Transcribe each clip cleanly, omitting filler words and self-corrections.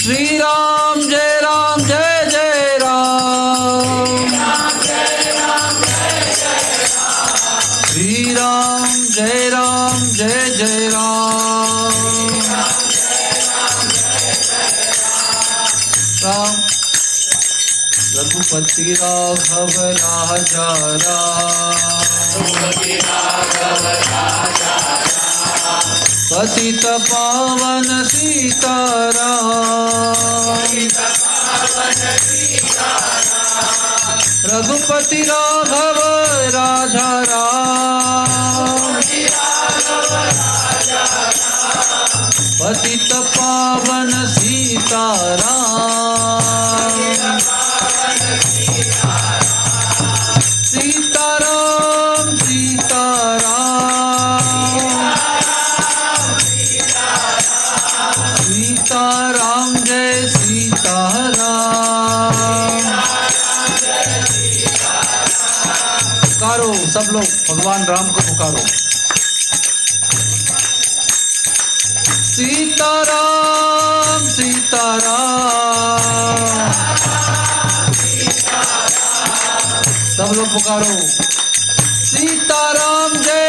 श्री राम जय जय राम, श्री राम जय जय राम, राम रघुपति राघव राजा राम, पतित पावन सीताराम, रघुपति राघव राजा राम, पतित पावन सीताराम, सीताराम सीताराम, सीताराम जय सीताराम। पुकारो सब लोग भगवान राम को पुकारो। सीताराम सीताराम, सब लोग पुकारो। सीताराम जय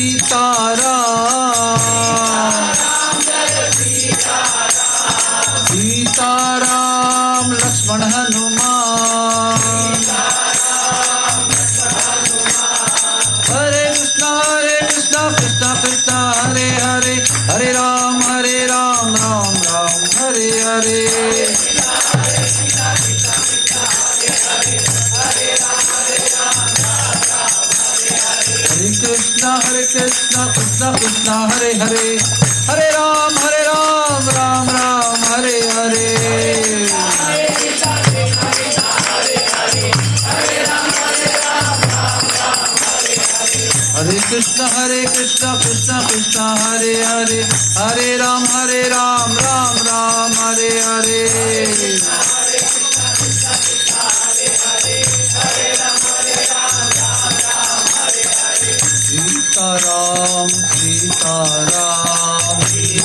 सीताराम, सीताराम लक्ष्मण हनुमान, हरे कृष्णा कृष्णा कृष्णा हरे हरे, हरे राम राम राम हरे हरे। हरे कृष्णा कृष्णा कृष्णा हरे हरे, हरे राम राम राम हरे हरे। हरे कृष्णा कृष्णा कृष्णा हरे हरे, हरे राम राम राम हरे हरे। सीताराम सीताराम,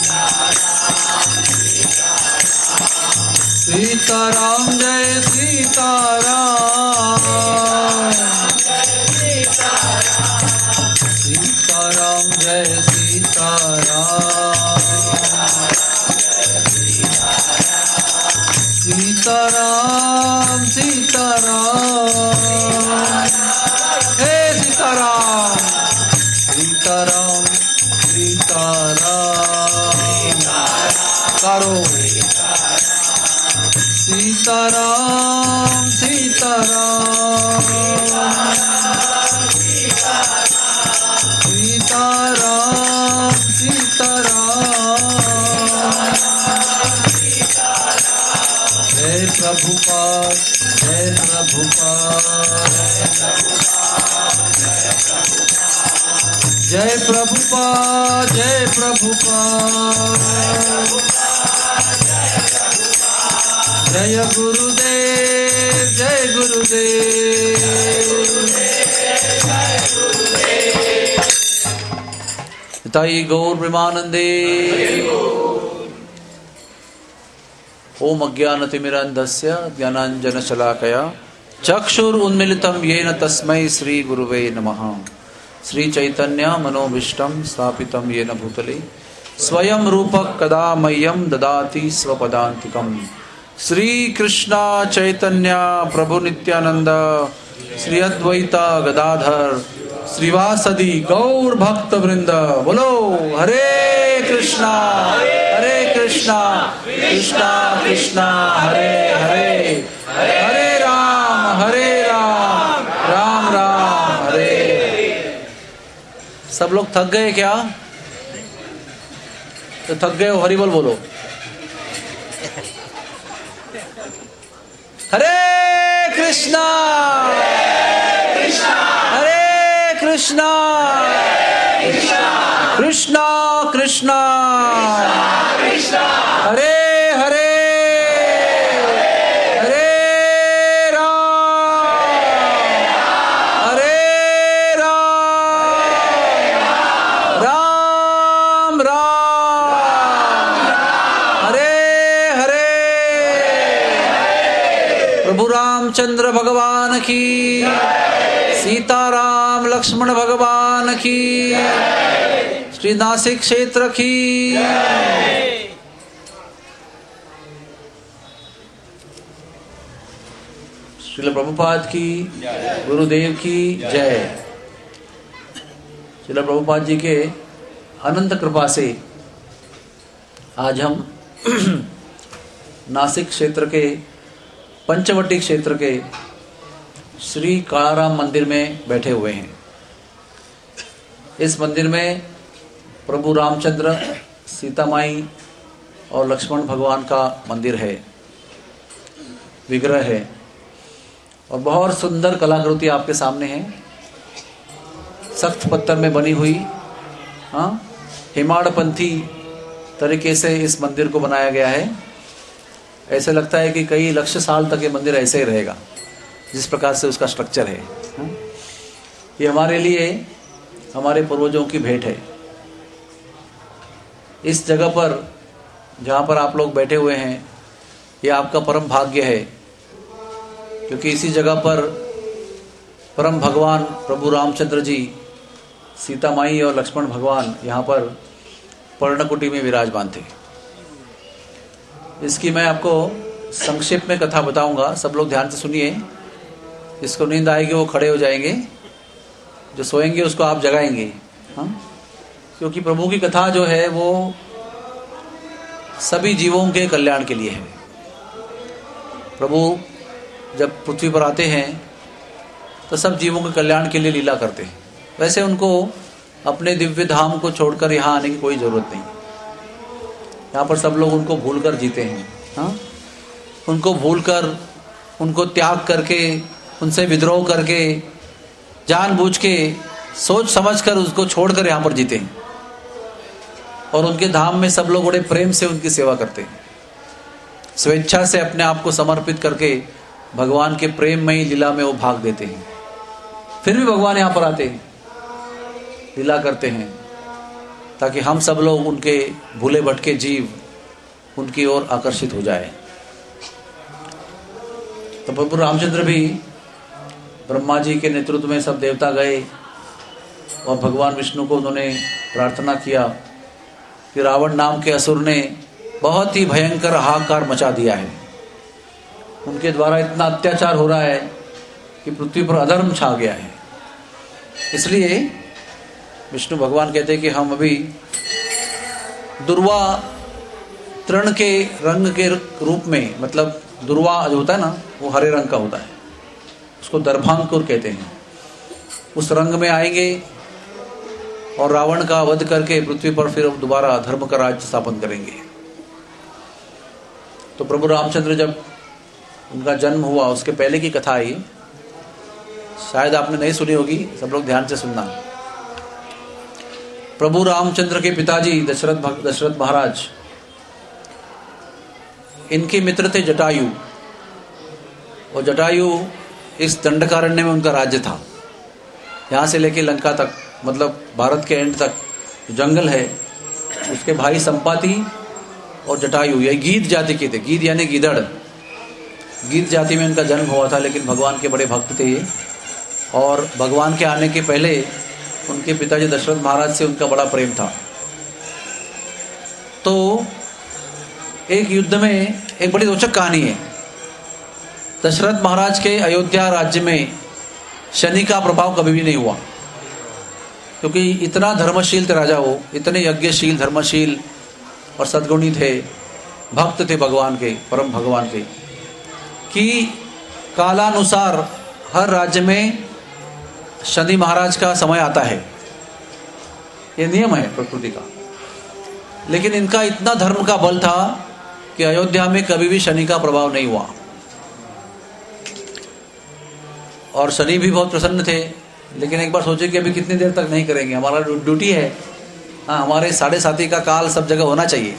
सीताराम जय सीताराम, सीताराम जय सीताराम, सीताराम सीताराम, हे सीताराम, सीताराम सीताराम, करो सीताराम सीताराम, सीताराम सीताराम। जय प्रभुपाद जय प्रभुपाद, जय प्रभुपाद जय प्रभुपाद, जय गुरुदेव जय गुरुदेव। ताई गौर प्रेमानंदे। ओम अज्ञानतिमिरान्धस्य ज्ञानाञ्जनशलाकया चक्षुरुन्मीलितं येन तस्मै श्री गुरुवे नमः। श्री चैतन्य मनोभीष्टं स्थापितं येन भूतले स्वयं रूपः कदा मह्यं ददाति स्वपदान्तिकम्। श्री कृष्णा चैतन्य प्रभु नित्यानंद, श्री अद्वैता गदाधर श्रीवासदि गौर भक्त वृंद। बोलो हरे कृष्णा कृष्णा कृष्णा हरे हरे, हरे राम राम राम हरे। सब लोग थक गए क्या? तो थक गए हो हरि बोल बोलो। हरे कृष्णा हरे कृष्णा कृष्णा कृष्णा हरे हरे, हरे राम राम राम, हरे हरे, प्रभु रामचंद्र भगवान की, सीताराम लक्ष्मण भगवान की, श्री नासिक क्षेत्र की। श्रील प्रभुपाद की, गुरुदेव की जय। श्रील प्रभुपाद जी के अनंत कृपा से आज हम नासिक क्षेत्र के पंचवटी क्षेत्र के श्री कालाराम मंदिर में बैठे हुए हैं। इस मंदिर में प्रभु रामचंद्र, सीता माई और लक्ष्मण भगवान का मंदिर है, विग्रह है और बहुत सुंदर कलाकृति आपके सामने है। सख्त पत्थर में बनी हुई हिमाड़पंथी तरीके से इस मंदिर को बनाया गया है। ऐसे लगता है कि कई लक्ष साल तक ये मंदिर ऐसे ही रहेगा, जिस प्रकार से उसका स्ट्रक्चर है। ये हमारे लिए, हमारे पूर्वजों की भेंट है। इस जगह पर जहाँ पर आप लोग बैठे हुए हैं, ये आपका परम भाग्य है, क्योंकि इसी जगह पर परम भगवान प्रभु रामचंद्र जी, सीता माई और लक्ष्मण भगवान यहाँ पर पर्णकुटी में विराजमान थे। इसकी मैं आपको संक्षेप में कथा बताऊंगा, सब लोग ध्यान से सुनिए। जिसको नींद आएगी वो खड़े हो जाएंगे, जो सोएंगे उसको आप जगाएंगे। क्योंकि प्रभु की कथा जो है वो सभी जीवों के कल्याण के लिए है। प्रभु जब पृथ्वी पर आते हैं तो सब जीवों के कल्याण के लिए लीला करते हैं। वैसे उनको अपने दिव्य धाम को छोड़कर यहाँ आने की कोई ज़रूरत नहीं। यहाँ पर सब लोग उनको भूलकर जीते हैं। उनको भूलकर, उनको त्याग करके, उनसे विद्रोह करके, जानबूझ के, सोच समझकर उसको छोड़कर यहाँ पर जीते हैं। और उनके धाम में सब लोग बड़े प्रेम से उनकी सेवा करते हैं। स्वेच्छा से अपने आप को समर्पित करके भगवान के प्रेममयी लीला में वो भाग देते हैं। फिर भी भगवान यहाँ पर आते हैं, लीला करते हैं, ताकि हम सब लोग उनके भूले भटके जीव उनकी ओर आकर्षित हो जाए। तो प्रभु रामचंद्र भी ब्रह्मा जी के नेतृत्व में सब देवता गए और भगवान विष्णु को उन्होंने प्रार्थना किया कि रावण नाम के असुर ने बहुत ही भयंकर हाहाकार मचा दिया है। उनके द्वारा इतना अत्याचार हो रहा है कि पृथ्वी पर अधर्म छा गया है। इसलिए विष्णु भगवान कहते हैं कि हम अभी दुर्वा तृण के रंग के रूप में, मतलब दुर्वा जो होता है ना, वो हरे रंग का होता है, उसको दर्भांकुर कहते हैं, उस रंग में आएंगे और रावण का वध करके पृथ्वी पर फिर दोबारा धर्म का राज्य स्थापन करेंगे। तो प्रभु रामचंद्र जब उनका जन्म हुआ, उसके पहले की कथा आई, शायद आपने नहीं सुनी होगी, सब लोग ध्यान से सुनना। प्रभु रामचंद्र के पिताजी दशरथ महाराज, इनके मित्र थे जटायु, और जटायु इस दंडकारण्य में उनका राज्य था। यहाँ से लेके लंका तक, मतलब भारत के एंड तक जंगल है। उसके भाई संपाति और जटायु, ये गीध जाति के थे। गीध यानी गीदड़, गीध जाति में इनका जन्म हुआ था। लेकिन भगवान के बड़े भक्त थे ये, और भगवान के आने के पहले उनके पिताजी दशरथ महाराज से उनका बड़ा प्रेम था। तो एक युद्ध में एक बड़ी रोचक कहानी है। दशरथ महाराज के अयोध्या राज्य में शनि का प्रभाव कभी भी नहीं हुआ, क्योंकि इतना धर्मशील थे राजा वो, इतने यज्ञशील, धर्मशील और सद्गुणी थे, भक्त थे भगवान के, परम भगवान के, कि कालानुसार हर राज्य में शनि महाराज का समय आता है। ये नियम है प्रकृति का। लेकिन इनका इतना धर्म का बल था कि अयोध्या में कभी भी शनि का प्रभाव नहीं हुआ, और शनि भी बहुत प्रसन्न थे। लेकिन एक बार सोचे कि अभी कितनी देर तक नहीं करेंगे, हमारा ड्यूटी है, हमारे 7.5 का काल सब जगह होना चाहिए।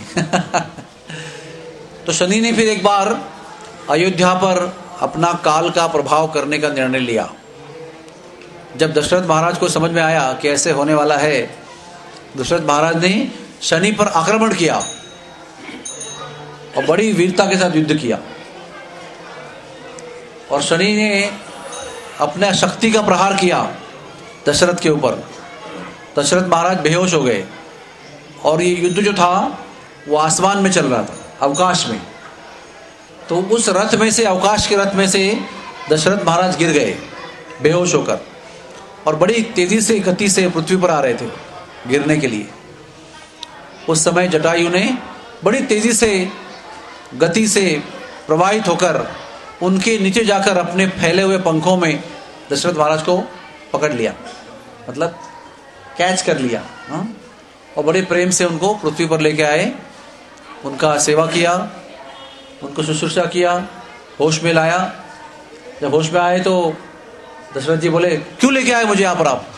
तो शनि ने फिर एक बार अयोध्या पर अपना काल का प्रभाव करने का निर्णय लिया। जब दशरथ महाराज को समझ में आया कि ऐसे होने वाला है, दशरथ महाराज ने शनि पर आक्रमण किया और बड़ी वीरता के साथ युद्ध किया। और शनि ने अपने शक्ति का प्रहार किया दशरथ के ऊपर। दशरथ महाराज बेहोश हो गए और ये युद्ध जो था वो आसमान में चल रहा था, अवकाश में। तो उस रथ में से, अवकाश के रथ में से दशरथ महाराज गिर गए बेहोश होकर, और बड़ी तेजी से, गति से पृथ्वी पर आ रहे थे गिरने के लिए। उस समय जटायु ने बड़ी तेजी से, गति से प्रवाहित होकर उनके नीचे जाकर अपने फैले हुए पंखों में दशरथ महाराज को पकड़ लिया, मतलब कैच कर लिया, हाँ? और बड़े प्रेम से उनको पृथ्वी पर लेके आए, उनका सेवा किया, उनको शुश्रूषा किया, होश में लाया। जब होश में आए तो दशरथ जी बोले, क्यों लेके आए मुझे यहाँ पर आप?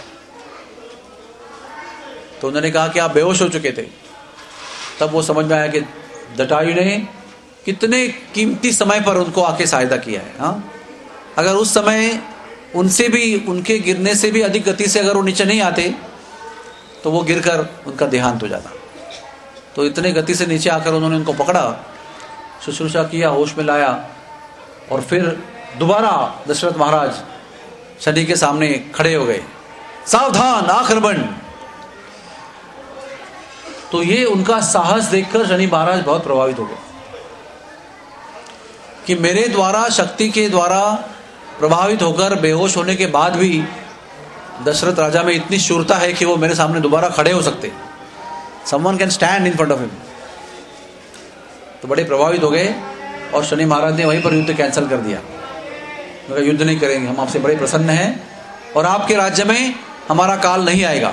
तो उन्होंने कहा कि आप बेहोश हो चुके थे। तब वो समझ में आया कि जटायु ने कितने कीमती समय पर उनको आके सहायता किया है, हाँ? अगर उस समय उनसे भी, उनके गिरने से भी अधिक गति से अगर वो नीचे नहीं आते तो वो गिरकर उनका देहांत हो जाता। तो इतने गति से नीचे आकर उन्होंने उनको पकड़ा, शुश्रूषा किया, होश में लाया, और फिर दोबारा दशरथ महाराज शनि के सामने खड़े हो गए, सावधान आक्रमण। तो ये उनका साहस देखकर शनि महाराज बहुत प्रभावित हो गए कि मेरे द्वारा, शक्ति के द्वारा प्रभावित होकर बेहोश होने के बाद भी दशरथ राजा में इतनी शूरता है कि वो मेरे सामने दोबारा खड़े हो सकते, someone can stand in front of him. तो बड़े प्रभावित हो गए और शनि महाराज ने वहीं पर युद्ध कैंसिल कर दिया। उन्होंने युद्ध नहीं करेंगे, हम आपसे बड़े प्रसन्न हैं और आपके राज्य में हमारा काल नहीं आएगा।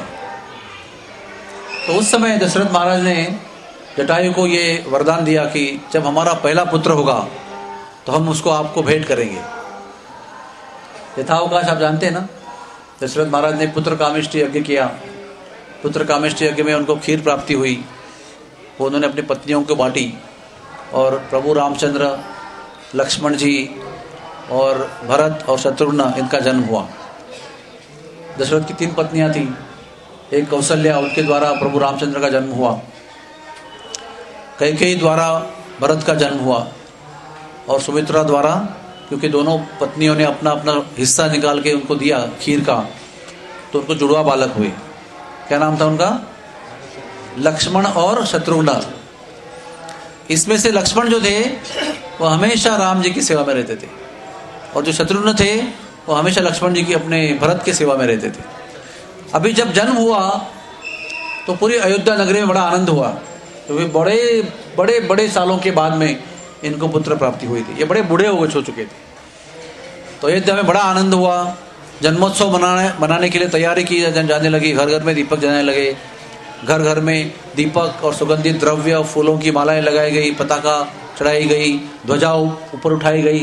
तो उस समय दशरथ महाराज ने जटायु को ये वरदान दिया कि जब हमारा पहला पुत्र होगा तो हम उसको आपको भेंट करेंगे। यथावकाश आप जानते हैं ना, दशरथ महाराज ने पुत्र कामेष्टि यज्ञ किया। पुत्र कामेष्टि यज्ञ में उनको खीर प्राप्ति हुई, वो उन्होंने अपनी पत्नियों को बांटी, और प्रभु रामचंद्र, लक्ष्मण जी और भरत और शत्रुघ्न, इनका जन्म हुआ। दशरथ की 3 पत्नियां थीं, एक कौशल्या, उनके द्वारा प्रभु रामचंद्र का जन्म हुआ। कैकेयी द्वारा भरत का जन्म हुआ, और सुमित्रा द्वारा, क्योंकि दोनों पत्नियों ने अपना अपना हिस्सा निकाल के उनको दिया खीर का, तो उनको जुड़वा बालक हुए। क्या नाम था उनका? लक्ष्मण और शत्रुघ्न। इसमें से लक्ष्मण जो थे वो हमेशा राम जी की सेवा में रहते थे, और जो शत्रुघ्न थे वो हमेशा लक्ष्मण जी की, अपने भरत की सेवा में रहते थे। अभी जब जन्म हुआ तो पूरी अयोध्या नगरी में बड़ा आनंद हुआ, क्योंकि बड़े बड़े सालों के बाद में इनको पुत्र प्राप्ति हुई थी। ये बड़े बूढ़े हो चुके थे। तो अयोध्या में बड़ा आनंद हुआ। जन्मोत्सव मनाने के लिए तैयारी की जाने लगी। घर घर में दीपक जलाने लगे, घर घर में दीपक और सुगंधित द्रव्य, फूलों की मालाएं लगाई गई, पताका चढ़ाई गई, ध्वजा ऊपर उठाई गई।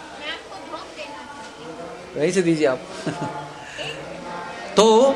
यही से दीजिए आप। तो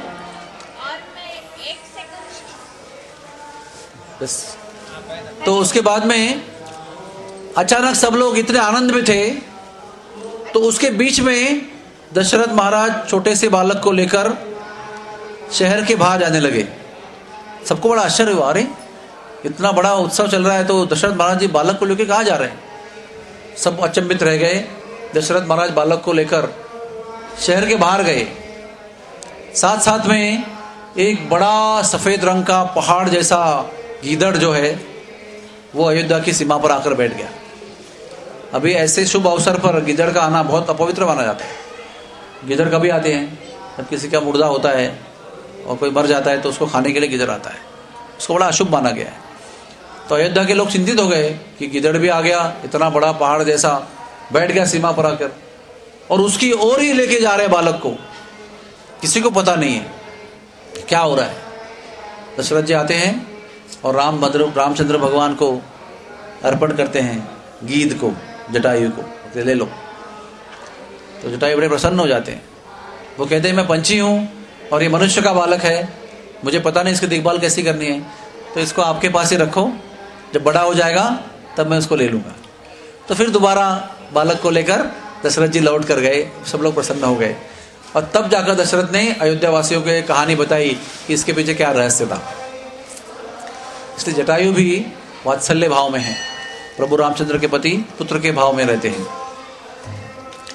बस, तो उसके बाद में अचानक सब लोग इतने आनंद में थे, तो उसके बीच में दशरथ महाराज छोटे से बालक को लेकर शहर के बाहर जाने लगे। सबको बड़ा आश्चर्य हुआ, अरे इतना बड़ा उत्सव चल रहा है तो दशरथ महाराज जी बालक को लेकर कहाँ जा रहे हैं? सब अचंभित रह गए। दशरथ महाराज बालक को लेकर शहर के बाहर गए। साथ साथ में एक बड़ा सफेद रंग का पहाड़ जैसा गीदड़ जो है वो अयोध्या की सीमा पर आकर बैठ गया। अभी ऐसे शुभ अवसर पर गिदड़ का आना बहुत अपवित्र माना जाता है। गिदड़ कभी आते हैं जब किसी का मुर्दा होता है और कोई मर जाता है तो उसको खाने के लिए गिदड़ आता है, उसको बड़ा अशुभ माना गया है। तो अयोध्या के लोग चिंतित हो गए कि गिदड़ भी आ गया, इतना बड़ा पहाड़ जैसा बैठ गया सीमा पर आकर, और उसकी ओर ही लेके जा रहे बालक को। किसी को पता नहीं है क्या हो रहा है। दशरथ जी आते हैं और रामचंद्र भगवान को अर्पण करते हैं गीध को, जटायु को, ले लो। तो जटायु बड़े प्रसन्न हो जाते हैं। वो कहते हैं मैं पंछी हूँ और ये मनुष्य का बालक है, मुझे पता नहीं इसकी देखभाल कैसी करनी है, तो इसको आपके पास ही रखो, जब बड़ा हो जाएगा तब मैं उसको ले लूँगा। तो फिर दोबारा बालक को लेकर दशरथ जी लौट कर गए। सब लोग प्रसन्न हो गए, और तब जाकर दशरथ ने अयोध्या वासियों को कहानी बताई कि इसके पीछे क्या रहस्य था। इसलिए जटायु भी वात्सल्य भाव में है, प्रभु रामचंद्र के पति पुत्र के भाव में रहते हैं।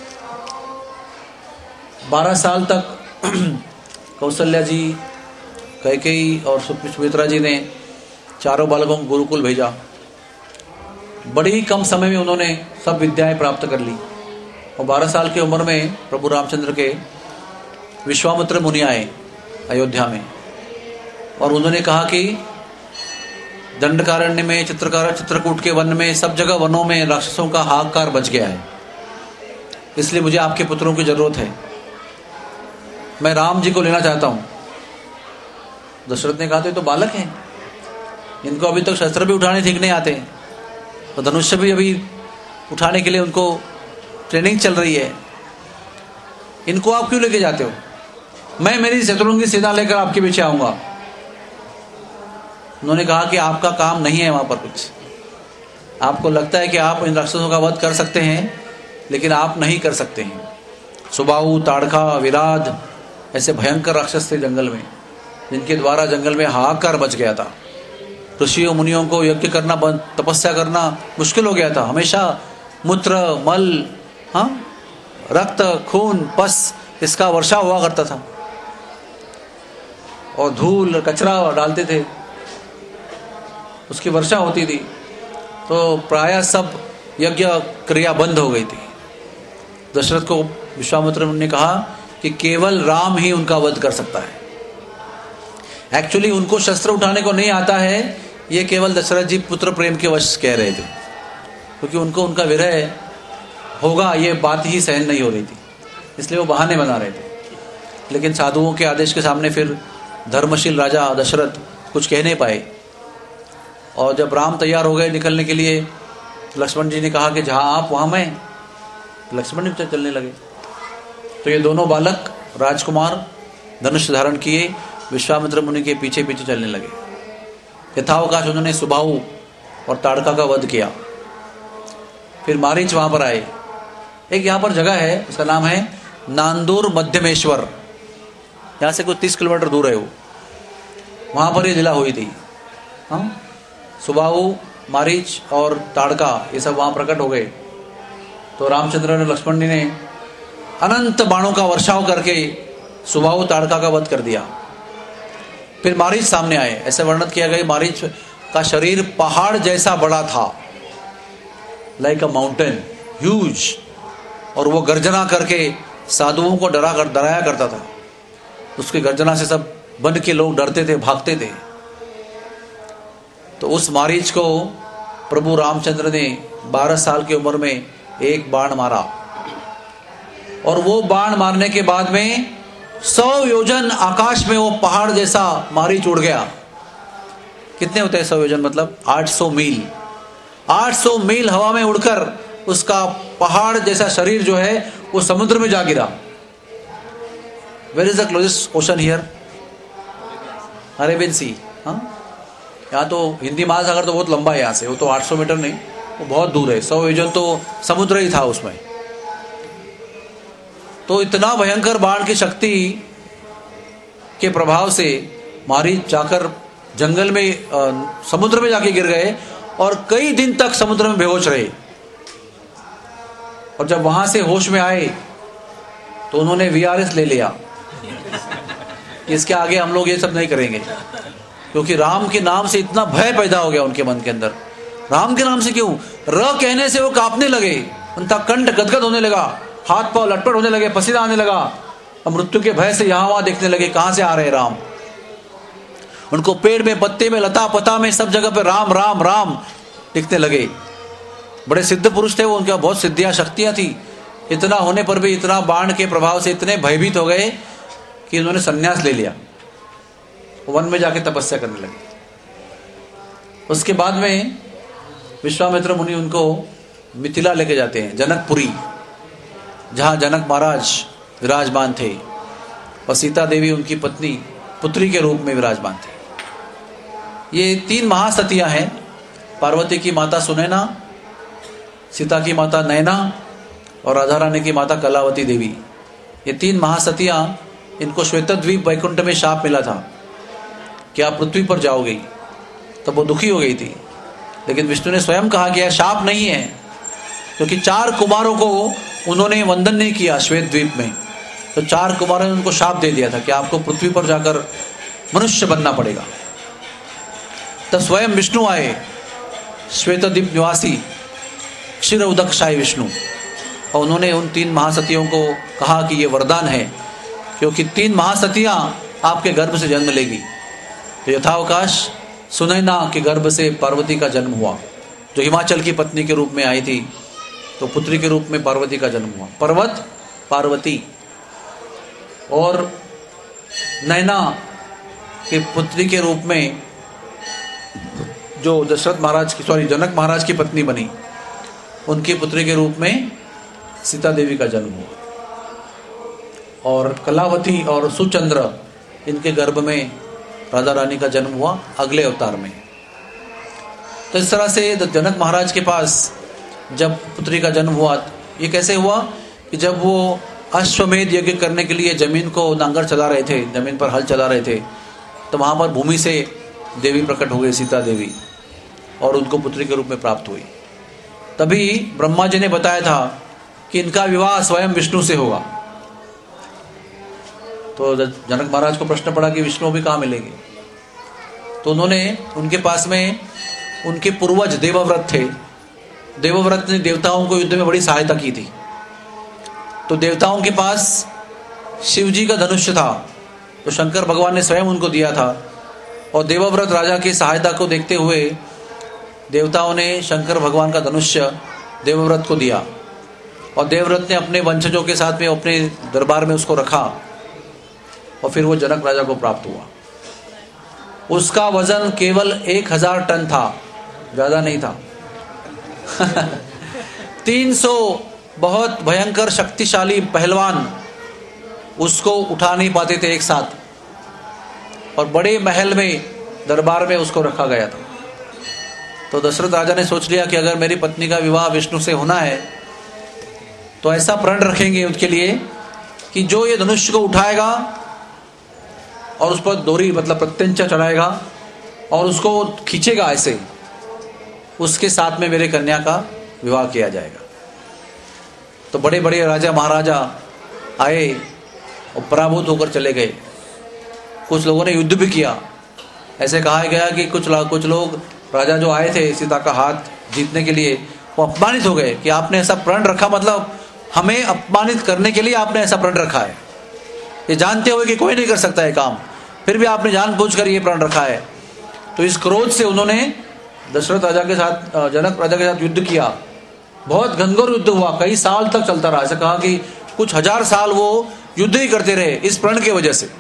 12 साल तक कौशल्या जी, कैकेयी और सुमित्रा जी ने चारों बालकों को गुरुकुल भेजा। बड़ी कम समय में उन्होंने सब विद्याएं प्राप्त कर ली और 12 साल की उम्र में प्रभु रामचंद्र के विश्वामित्र मुनि आए अयोध्या में और उन्होंने कहा कि दंडकारण्य में, चित्रकूट के वन में, सब जगह वनों में राक्षसों का हाहाकार बच गया है, इसलिए मुझे आपके पुत्रों की जरूरत है, मैं राम जी को लेना चाहता हूं। दशरथ ने कहा तो बालक हैं, इनको अभी तक शस्त्र भी उठाने ठीक नहीं आते, तो धनुष्य भी अभी उठाने के लिए उनको ट्रेनिंग चल रही है, इनको आप क्यों लेके जाते हो? मैं मेरी शत्रुओं की सेना लेकर आपके पीछे आऊंगा। उन्होंने कहा कि आपका काम नहीं है वहां पर कुछ, आपको लगता है कि आप इन राक्षसों का वध कर सकते हैं, लेकिन आप नहीं कर सकते हैं। सुबाहु, ताड़का, विराध ऐसे भयंकर राक्षस थे जंगल में, जिनके द्वारा जंगल में हाहाकार मच गया था। ऋषियों मुनियों को यज्ञ करना, तपस्या करना मुश्किल हो गया था। हमेशा मूत्र, मल, रक्त, खून, पस इसका वर्षा हुआ करता था और धूल कचरा डालते थे, उसकी वर्षा होती थी, तो प्रायः सब यज्ञ क्रिया बंद हो गई थी। दशरथ को विश्वामित्र ने कहा कि केवल राम ही उनका वध कर सकता है। एक्चुअली उनको शस्त्र उठाने को नहीं आता है, ये केवल दशरथ जी पुत्र प्रेम के वश कह रहे थे, क्योंकि उनको उनका विरह होगा ये बात ही सहन नहीं हो रही थी, इसलिए वो बहाने बना रहे थे। लेकिन साधुओं के आदेश के सामने फिर धर्मशील राजा दशरथ कुछ कह नहीं पाए। और जब राम तैयार हो गए निकलने के लिए, लक्ष्मण जी ने कहा कि जहाँ आप वहाँ मैं, लक्ष्मण जी चलने लगे। तो ये दोनों बालक राजकुमार धनुष धारण किए विश्वामित्र मुनि के पीछे पीछे चलने लगे। यथावकाश उन्होंने सुबाहु और ताड़का का वध किया। फिर मारीच वहां पर आए। एक यहाँ पर जगह है, उसका नाम है नांदूर मध्यमेश्वर, यहाँ से कुछ 30 किलोमीटर दूर है वो, वहां पर ये लीला हुई थी। सुबाहु, मारीच और ताड़का ये सब वहां प्रकट हो गए। तो रामचंद्र ने, लक्ष्मण जी ने अनंत बाणों का वर्षाव करके सुबाहु, ताड़का का वध कर दिया। फिर मारीच सामने आए। ऐसे वर्णन किया गया, मारीच का शरीर पहाड़ जैसा बड़ा था, लाइक अ माउंटेन, ह्यूज, और वो गर्जना करके साधुओं को डराया करता था। उसकी गर्जना से सब वन के लोग डरते थे, भागते थे। तो उस मारीच को प्रभु रामचंद्र ने 12 साल की उम्र में एक बाण मारा, और वो बाण मारने के बाद में 100 योजन आकाश में वो पहाड़ जैसा मारीच उड़ गया। कितने होते हैं 100 योजन? मतलब 800 मील। 800 मील हवा में उड़कर उसका पहाड़ जैसा शरीर जो है वो समुद्र में जा गिरा। Where is the closest ocean here? Arabian sea. यहाँ तो हिंदी महासागर तो बहुत लंबा है, यहाँ से वो तो 800 मीटर नहीं, वो बहुत दूर है। 100 योजन तो समुद्र ही था उसमें। तो इतना भयंकर बाण की शक्ति के प्रभाव से मारीच जाकर जंगल में, समुद्र में जाके गिर गए और कई दिन तक समुद्र में बेहोश रहे। और जब वहां से होश में आए तो उन्होंने VRS ले लिया, इसके आगे हम लोग ये सब नहीं करेंगे, क्योंकि राम के नाम से इतना भय पैदा हो गया उनके मन के अंदर। राम के नाम से क्यों? र कहने से वो कांपने लगे, उनका कंठ गदगद होने लगा, हाथ पांव लटपट होने लगे, पसीना आने लगा, और मृत्यु के भय से यहां वहां देखने लगे कहां से आ रहे राम। उनको पेड़ में, पत्ते में, लता पता में, सब जगह पे राम राम राम दिखने लगे। बड़े सिद्ध पुरुष थे वो, उनका बहुत सिद्धियां, शक्तियां थी। इतना होने पर भी, इतना बाण के प्रभाव से इतने भयभीत हो गए कि उन्होंने संन्यास ले लिया, वन में जाके तपस्या करने लगे। उसके बाद में विश्वामित्र मुनि उनको मिथिला लेके जाते हैं, जनकपुरी, जहां जनक महाराज विराजमान थे और सीता देवी उनकी पत्नी, पुत्री के रूप में विराजमान थे। ये 3 महासतियां हैं, पार्वती की माता सुनैना, सीता की माता नैना और राधा रानी की माता कलावती देवी। ये 3 महासतियां, इनको श्वेतद्वीप वैकुंठ में शाप मिला था कि आप पृथ्वी पर जाओगी, तब वो दुखी हो गई थी। लेकिन विष्णु ने स्वयं कहा कि यह शाप नहीं है, क्योंकि 4 कुमारों को उन्होंने वंदन नहीं किया श्वेत द्वीप में, तो 4 कुमारों ने उनको शाप दे दिया था कि आपको पृथ्वी पर जाकर मनुष्य बनना पड़ेगा। तब स्वयं विष्णु आए, श्वेतद्वीप निवासी क्षीर उदकशाही विष्णु, और उन्होंने उन 3 महासतियों को कहा कि ये वरदान है, क्योंकि 3 महासतियां आपके गर्भ से जन्म लेगी। तो यथावकाश सुनैना के गर्भ से पार्वती का जन्म हुआ, जो हिमाचल की पत्नी के रूप में आई थी, तो पुत्री के रूप में पार्वती का जन्म हुआ, पर्वत पार्वती। और नैना के पुत्री के रूप में जो दशरथ महाराज की जनक महाराज की पत्नी बनी, उनकी पुत्री के रूप में सीता देवी का जन्म हुआ। और कलावती और सुचंद्र, इनके गर्भ में राधा रानी का जन्म हुआ अगले अवतार में। तो इस तरह से जनक महाराज के पास जब पुत्री का जन्म हुआ, ये कैसे हुआ कि जब वो अश्वमेध यज्ञ करने के लिए जमीन को नांगर चला रहे थे, जमीन पर हल चला रहे थे, तो वहाँ पर भूमि से देवी प्रकट हो गई, सीता देवी, और उनको पुत्री के रूप में प्राप्त हुई। तभी ब्रह्मा जी ने बताया था कि इनका विवाह स्वयं विष्णु से होगा। तो जनक महाराज को प्रश्न पड़ा कि विष्णु भी कहाँ मिलेंगे। तो उन्होंने, उनके पास में उनके पूर्वज देवव्रत थे। देवव्रत ने देवताओं को युद्ध में बड़ी सहायता की थी। तो देवताओं के पास शिव जी का धनुष्य था, तो शंकर भगवान ने स्वयं उनको दिया था। और देवव्रत राजा की सहायता को देखते हुए देवताओं ने शंकर भगवान का धनुष्य देवव्रत को दिया, और देवव्रत ने अपने वंशजों के साथ में अपने दरबार में उसको रखा, और फिर वो जनक राजा को प्राप्त हुआ। उसका वजन केवल 1000 टन था, ज्यादा नहीं था। 300 बहुत भयंकर शक्तिशाली पहलवान उसको उठा नहीं पाते थे एक साथ, और बड़े महल में दरबार में उसको रखा गया था। तो दशरथ राजा ने सोच लिया कि अगर मेरी पत्नी का विवाह विष्णु से होना है तो ऐसा प्रण रखेंगे उसके लिए कि जो ये धनुष्य को उठाएगा और उस पर डोरी मतलब प्रत्यंचा चढ़ाएगा और उसको खींचेगा ऐसे, उसके साथ में मेरे कन्या का विवाह किया जाएगा। तो बड़े बड़े राजा महाराजा आए और पराभूत होकर चले गए। कुछ लोगों ने युद्ध भी किया। ऐसे कहा गया कि कुछ लोग राजा जो आए थे सीता का हाथ जीतने के लिए, वो अपमानित हो गए कि आपने ऐसा प्रण रखा, मतलब हमें अपमानित करने के लिए आपने ऐसा प्रण रखा है। ये जानते हुए कि कोई नहीं कर सकता है काम, फिर भी आपने जानबूझकर ये प्रण रखा है। तो इस क्रोध से उन्होंने दशरथ राजा के साथ, जनक राजा के साथ युद्ध किया। बहुत घनघोर युद्ध हुआ, कई साल तक चलता रहा। ऐसा कहा कि कुछ 1000 साल वो युद्ध ही करते रहे इस प्रण की वजह से।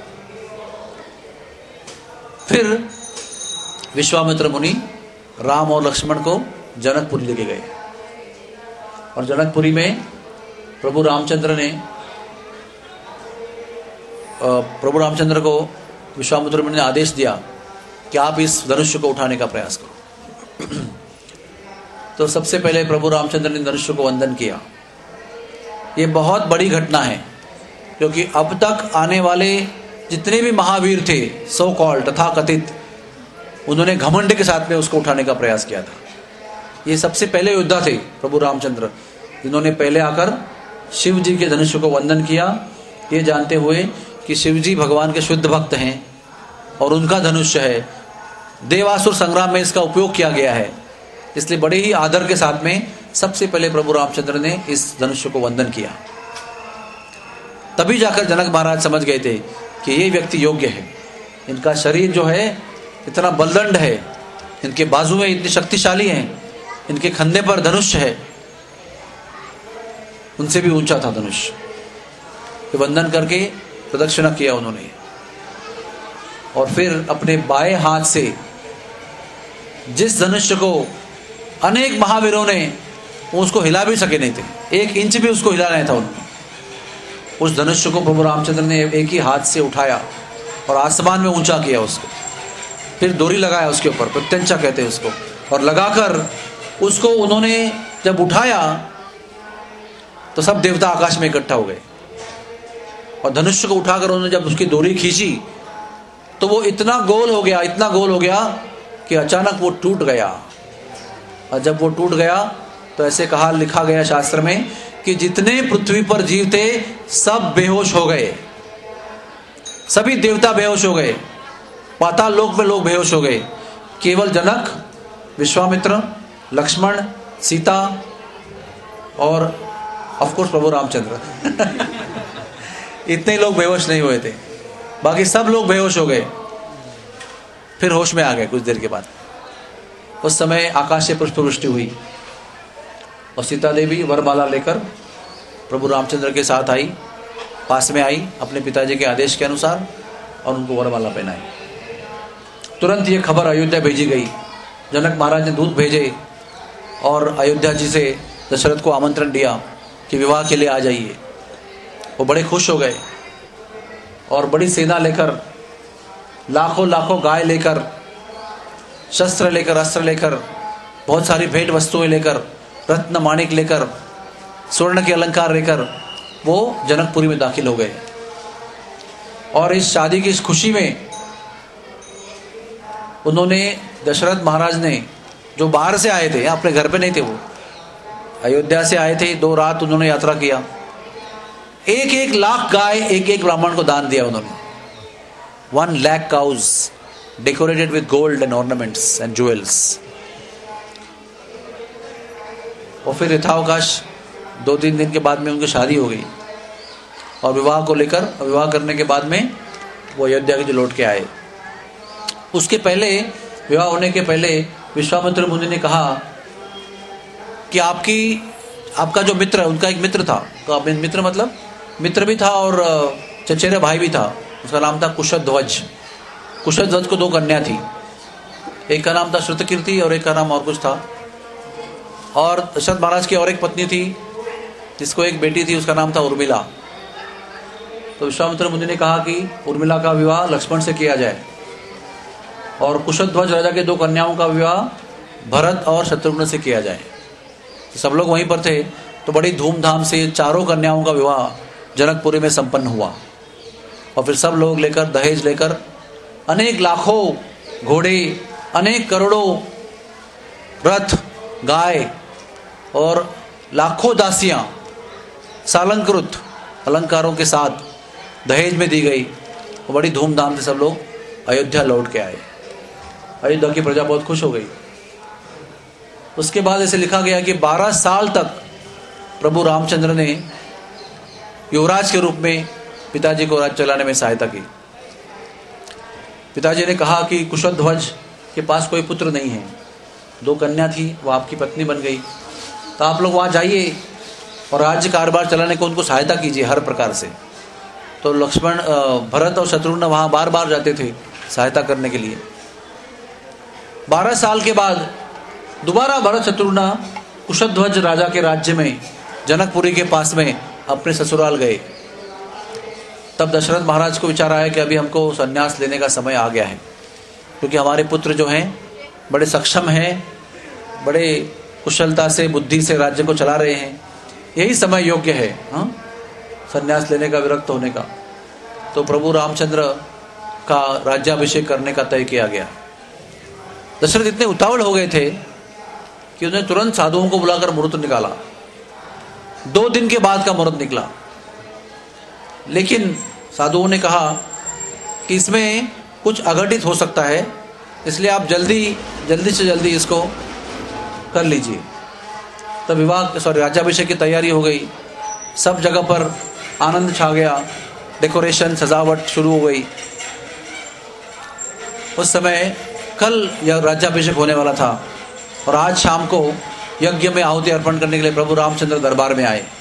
फिर विश्वामित्र मुनि राम और लक्ष्मण को जनकपुरी लेके गए, और जनकपुरी में प्रभु रामचंद्र को विश्वामित्र मुनि ने आदेश दिया कि आप इस धनुष्य को उठाने का प्रयास करो। तो सबसे पहले प्रभु रामचंद्र ने धनुष्य को वंदन किया। ये बहुत बड़ी घटना है, क्योंकि अब तक आने वाले जितने भी महावीर थे, सो कॉल्ड तथा कथित, उन्होंने घमंड के साथ में उसको उठाने का प्रयास किया था। ये सबसे पहले योद्धा थे प्रभु रामचंद्र, जिन्होंने पहले आकर शिव जी के धनुष्य को वंदन किया, ये जानते हुए कि शिव जी भगवान के शुद्ध भक्त हैं और उनका धनुष्य है। देवासुर संग्राम में इसका उपयोग किया गया है, इसलिए बड़े ही आदर के साथ में सबसे पहले प्रभु रामचंद्र ने इस धनुष्य को वंदन किया। तभी जाकर जनक महाराज समझ गए थे कि ये व्यक्ति योग्य है। इनका शरीर जो है इतना बलदंड है, इनके बाजुएं इतनी शक्तिशाली हैं, इनके कंधे पर धनुष है, उनसे भी ऊंचा था धनुष। तो वंदन करके प्रदक्षिणा किया उन्होंने, और फिर अपने बाएं हाथ से जिस धनुष्य को अनेक महावीरों ने उसको हिला भी सके नहीं थे, 1 इंच भी उसको हिला नहीं था उन्होंने, उस धनुष्य को प्रभु रामचंद्र ने एक ही हाथ से उठाया और आसमान में ऊंचा किया उसको। फिर डोरी लगाया उसके ऊपर, प्रत्यंचा कहते हैं उसको, और लगाकर उसको उन्होंने जब उठाया तो सब देवता आकाश में इकट्ठा हो गए। और धनुष्य को उठाकर उन्होंने जब उसकी डोरी खींची तो वो इतना गोल हो गया कि अचानक वो टूट गया। और जब वो टूट गया तो ऐसे लिखा गया शास्त्र में कि जितने पृथ्वी पर जीव थे सब बेहोश हो गए, सभी देवता बेहोश हो गए, पाताल लोक में लोग बेहोश हो गए। केवल जनक, विश्वामित्र, लक्ष्मण, सीता और ऑफ कोर्स प्रभु रामचंद्र इतने लोग बेहोश नहीं हुए थे, बाकी सब लोग बेहोश हो गए। फिर होश में आ गए कुछ देर के बाद। उस समय आकाश से पुष्पवृष्टि हुई और सीता देवी वरमाला लेकर प्रभु रामचंद्र के साथ आई, पास में आई अपने पिताजी के आदेश के अनुसार, और उनको वरमाला पहनाई। तुरंत ये खबर अयोध्या भेजी गई। जनक महाराज ने दूत भेजे और अयोध्या जी से दशरथ को आमंत्रण दिया कि विवाह के लिए आ जाइए। वो बड़े खुश हो गए और बड़ी सेना लेकर, लाखों लाखों गाय लेकर, शस्त्र लेकर, अस्त्र लेकर, बहुत सारी भेंट वस्तुएं लेकर, रत्न माणिक लेकर, स्वर्ण के अलंकार लेकर वो जनकपुरी में दाखिल हो गए। और इस शादी की इस खुशी में उन्होंने, दशरथ महाराज ने, जो बाहर से आए थे, अपने घर पे नहीं थे, वो अयोध्या से आए थे, 2 रात उन्होंने यात्रा किया। 1-1 लाख गाय एक एक ब्राह्मण को दान दिया उन्होंने। 1 lakh cows decorated with gold and ornaments and jewels। और फिर यथावकाश 2-3 दिन के बाद में उनकी शादी हो गई और विवाह को लेकर, विवाह करने के बाद में वो अयोध्या के जो लौट के आए। उसके पहले, विवाह होने के पहले विश्वामित्र मुनि ने कहा कि आपका जो मित्र है, उनका एक मित्र था, मित्र मतलब मित्र भी था और चचेरा भाई भी था, उसका नाम था कुशध्वज। कुशध्वज को 2 कन्या थी, एक का नाम था श्रुतकीर्ति और एक का नाम और कुछ था। और दशरथ महाराज की और एक पत्नी थी जिसको एक बेटी थी, उसका नाम था उर्मिला। तो विश्वामित्र मुनि ने कहा कि उर्मिला का विवाह लक्ष्मण से किया जाए और कुशध्वज राजा के 2 कन्याओं का विवाह भरत और शत्रुघ्न से किया जाए। तो सब लोग वहीं पर थे, तो बड़ी धूमधाम से 4 कन्याओं का विवाह जनकपुरी में संपन्न हुआ। और फिर सब लोग लेकर, दहेज लेकर, अनेक लाखों घोड़े, अनेक करोड़ों रथ, गाय और लाखों दासियां सालंकृत अलंकारों के साथ दहेज में दी गई। और बड़ी धूमधाम से सब लोग अयोध्या लौट के आए। अयोध्या की प्रजा बहुत खुश हो गई। उसके बाद ऐसे लिखा गया कि 12 साल तक प्रभु रामचंद्र ने युवराज के रूप में पिताजी को राज्य चलाने में सहायता की। पिताजी ने कहा कि कुशध्वज के पास कोई पुत्र नहीं है, 2 कन्या थी, वो आपकी पत्नी बन गई, तो आप लोग वहाँ जाइए और राज्य कारोबार चलाने को उनको सहायता कीजिए हर प्रकार से। तो लक्ष्मण, भरत और शत्रुघ्न वहाँ बार बार जाते थे सहायता करने के लिए। 12 साल के बाद दोबारा भरत शत्रुघ्न कुशध्वज राजा के राज्य में, जनकपुरी के पास में अपने ससुराल गए। तब दशरथ महाराज को विचार आया कि अभी हमको संन्यास लेने का समय आ गया है, क्योंकि हमारे पुत्र जो हैं बड़े सक्षम हैं, बड़े कुशलता से, बुद्धि से राज्य को चला रहे हैं, यही समय योग्य है संन्यास लेने का, विरक्त होने का। तो प्रभु रामचंद्र का राज्याभिषेक करने का तय किया गया। दशरथ इतने उतावल हो गए थे कि उन्होंने तुरंत साधुओं को बुलाकर मुहूर्त निकाला। 2 दिन के बाद का मुहूर्त निकला, लेकिन साधुओं ने कहा कि इसमें कुछ अघटित हो सकता है, इसलिए आप जल्दी से जल्दी इसको कर लीजिए। तब राज्याभिषेक की तैयारी हो गई। सब जगह पर आनंद छा गया, डेकोरेशन, सजावट शुरू हो गई। उस समय कल यह राज्याभिषेक होने वाला था और आज शाम को यज्ञ में आहुति अर्पण करने के लिए प्रभु रामचंद्र दरबार में आए।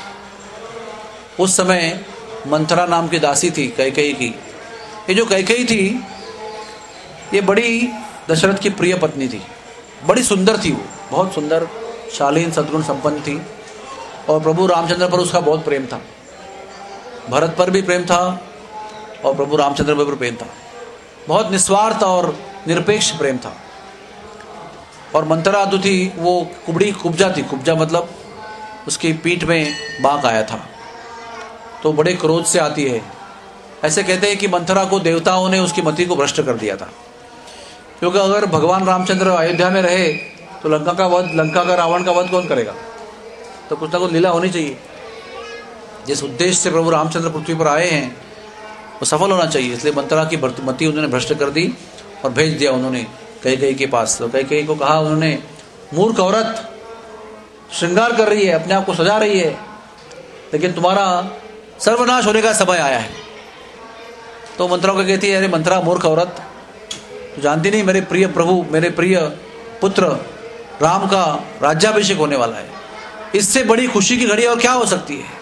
उस समय मंथरा नाम की दासी थी, कैकेयी की। ये जो कैकेयी थी, ये बड़ी दशरथ की प्रिय पत्नी थी, बड़ी सुंदर थी, वो बहुत सुंदर, शालीन, सद्गुण संपन्न थी। और प्रभु रामचंद्र पर उसका बहुत प्रेम था, भरत पर भी प्रेम था और प्रभु रामचंद्र पर भी प्रेम था। बहुत निस्वार्थ और निरपेक्ष प्रेम था। और मंथरा जो थी वो कुब्जा थी। कुब्जा मतलब उसकी पीठ में बाघ आया था, तो बड़े क्रोध से आती है। ऐसे कहते हैं कि मंथरा को देवताओं ने उसकी मति को भ्रष्ट कर दिया था, क्योंकि अगर भगवान रामचंद्र अयोध्या में रहे तो लंका का रावण का वध कौन करेगा? तो कुछ ना कुछ लीला होनी चाहिए। जिस उद्देश्य से प्रभु रामचंद्र पृथ्वी पर आए हैं वो सफल होना चाहिए। इसलिए मंथरा की मति उन्होंने भ्रष्ट कर दी और भेज दिया उन्होंने कैकेयी के पास। तो कैकेयी को कहा उन्होंने, मूर्ख औरत, श्रृंगार कर रही है, अपने आप को सजा रही है, लेकिन तुम्हारा सर्वनाश होने का समय आया है। तो मंथरा को कहती है, अरे मंथरा मूर्ख औरत, तो जानती नहीं मेरे प्रिय प्रभु, मेरे प्रिय पुत्र राम का राज्याभिषेक होने वाला है, इससे बड़ी खुशी की घड़ी और क्या हो सकती है।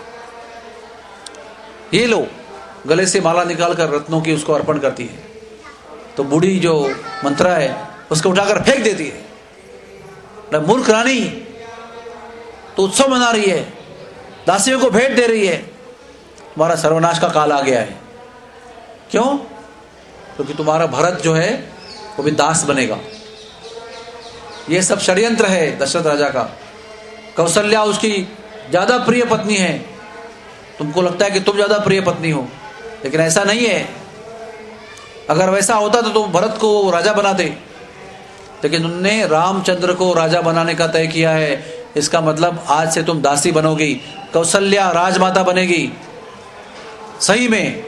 ये लो, गले से माला निकालकर रत्नों की उसको अर्पण करती है। तो बूढ़ी जो मंथरा है उसको उठाकर फेंक देती है। मूर्ख रानी, तो उत्सव मना रही है, दासियों को भेंट दे रही है, तुम्हारा सर्वनाश का काल आ गया है। क्यों? क्योंकि तुम्हारा भरत जो है वो भी दास बनेगा। ये सब षड्यंत्र है दशरथ राजा का। कौशल्या उसकी ज्यादा प्रिय पत्नी है, तुमको लगता है कि तुम ज्यादा प्रिय पत्नी हो, लेकिन ऐसा नहीं है। अगर वैसा होता तो तुम भरत को राजा बनाते, लेकिन उन्होंने रामचंद्र को राजा बनाने का तय किया है। इसका मतलब आज से तुम दासी बनोगी, कौशल्या राजमाता बनेगी। सही में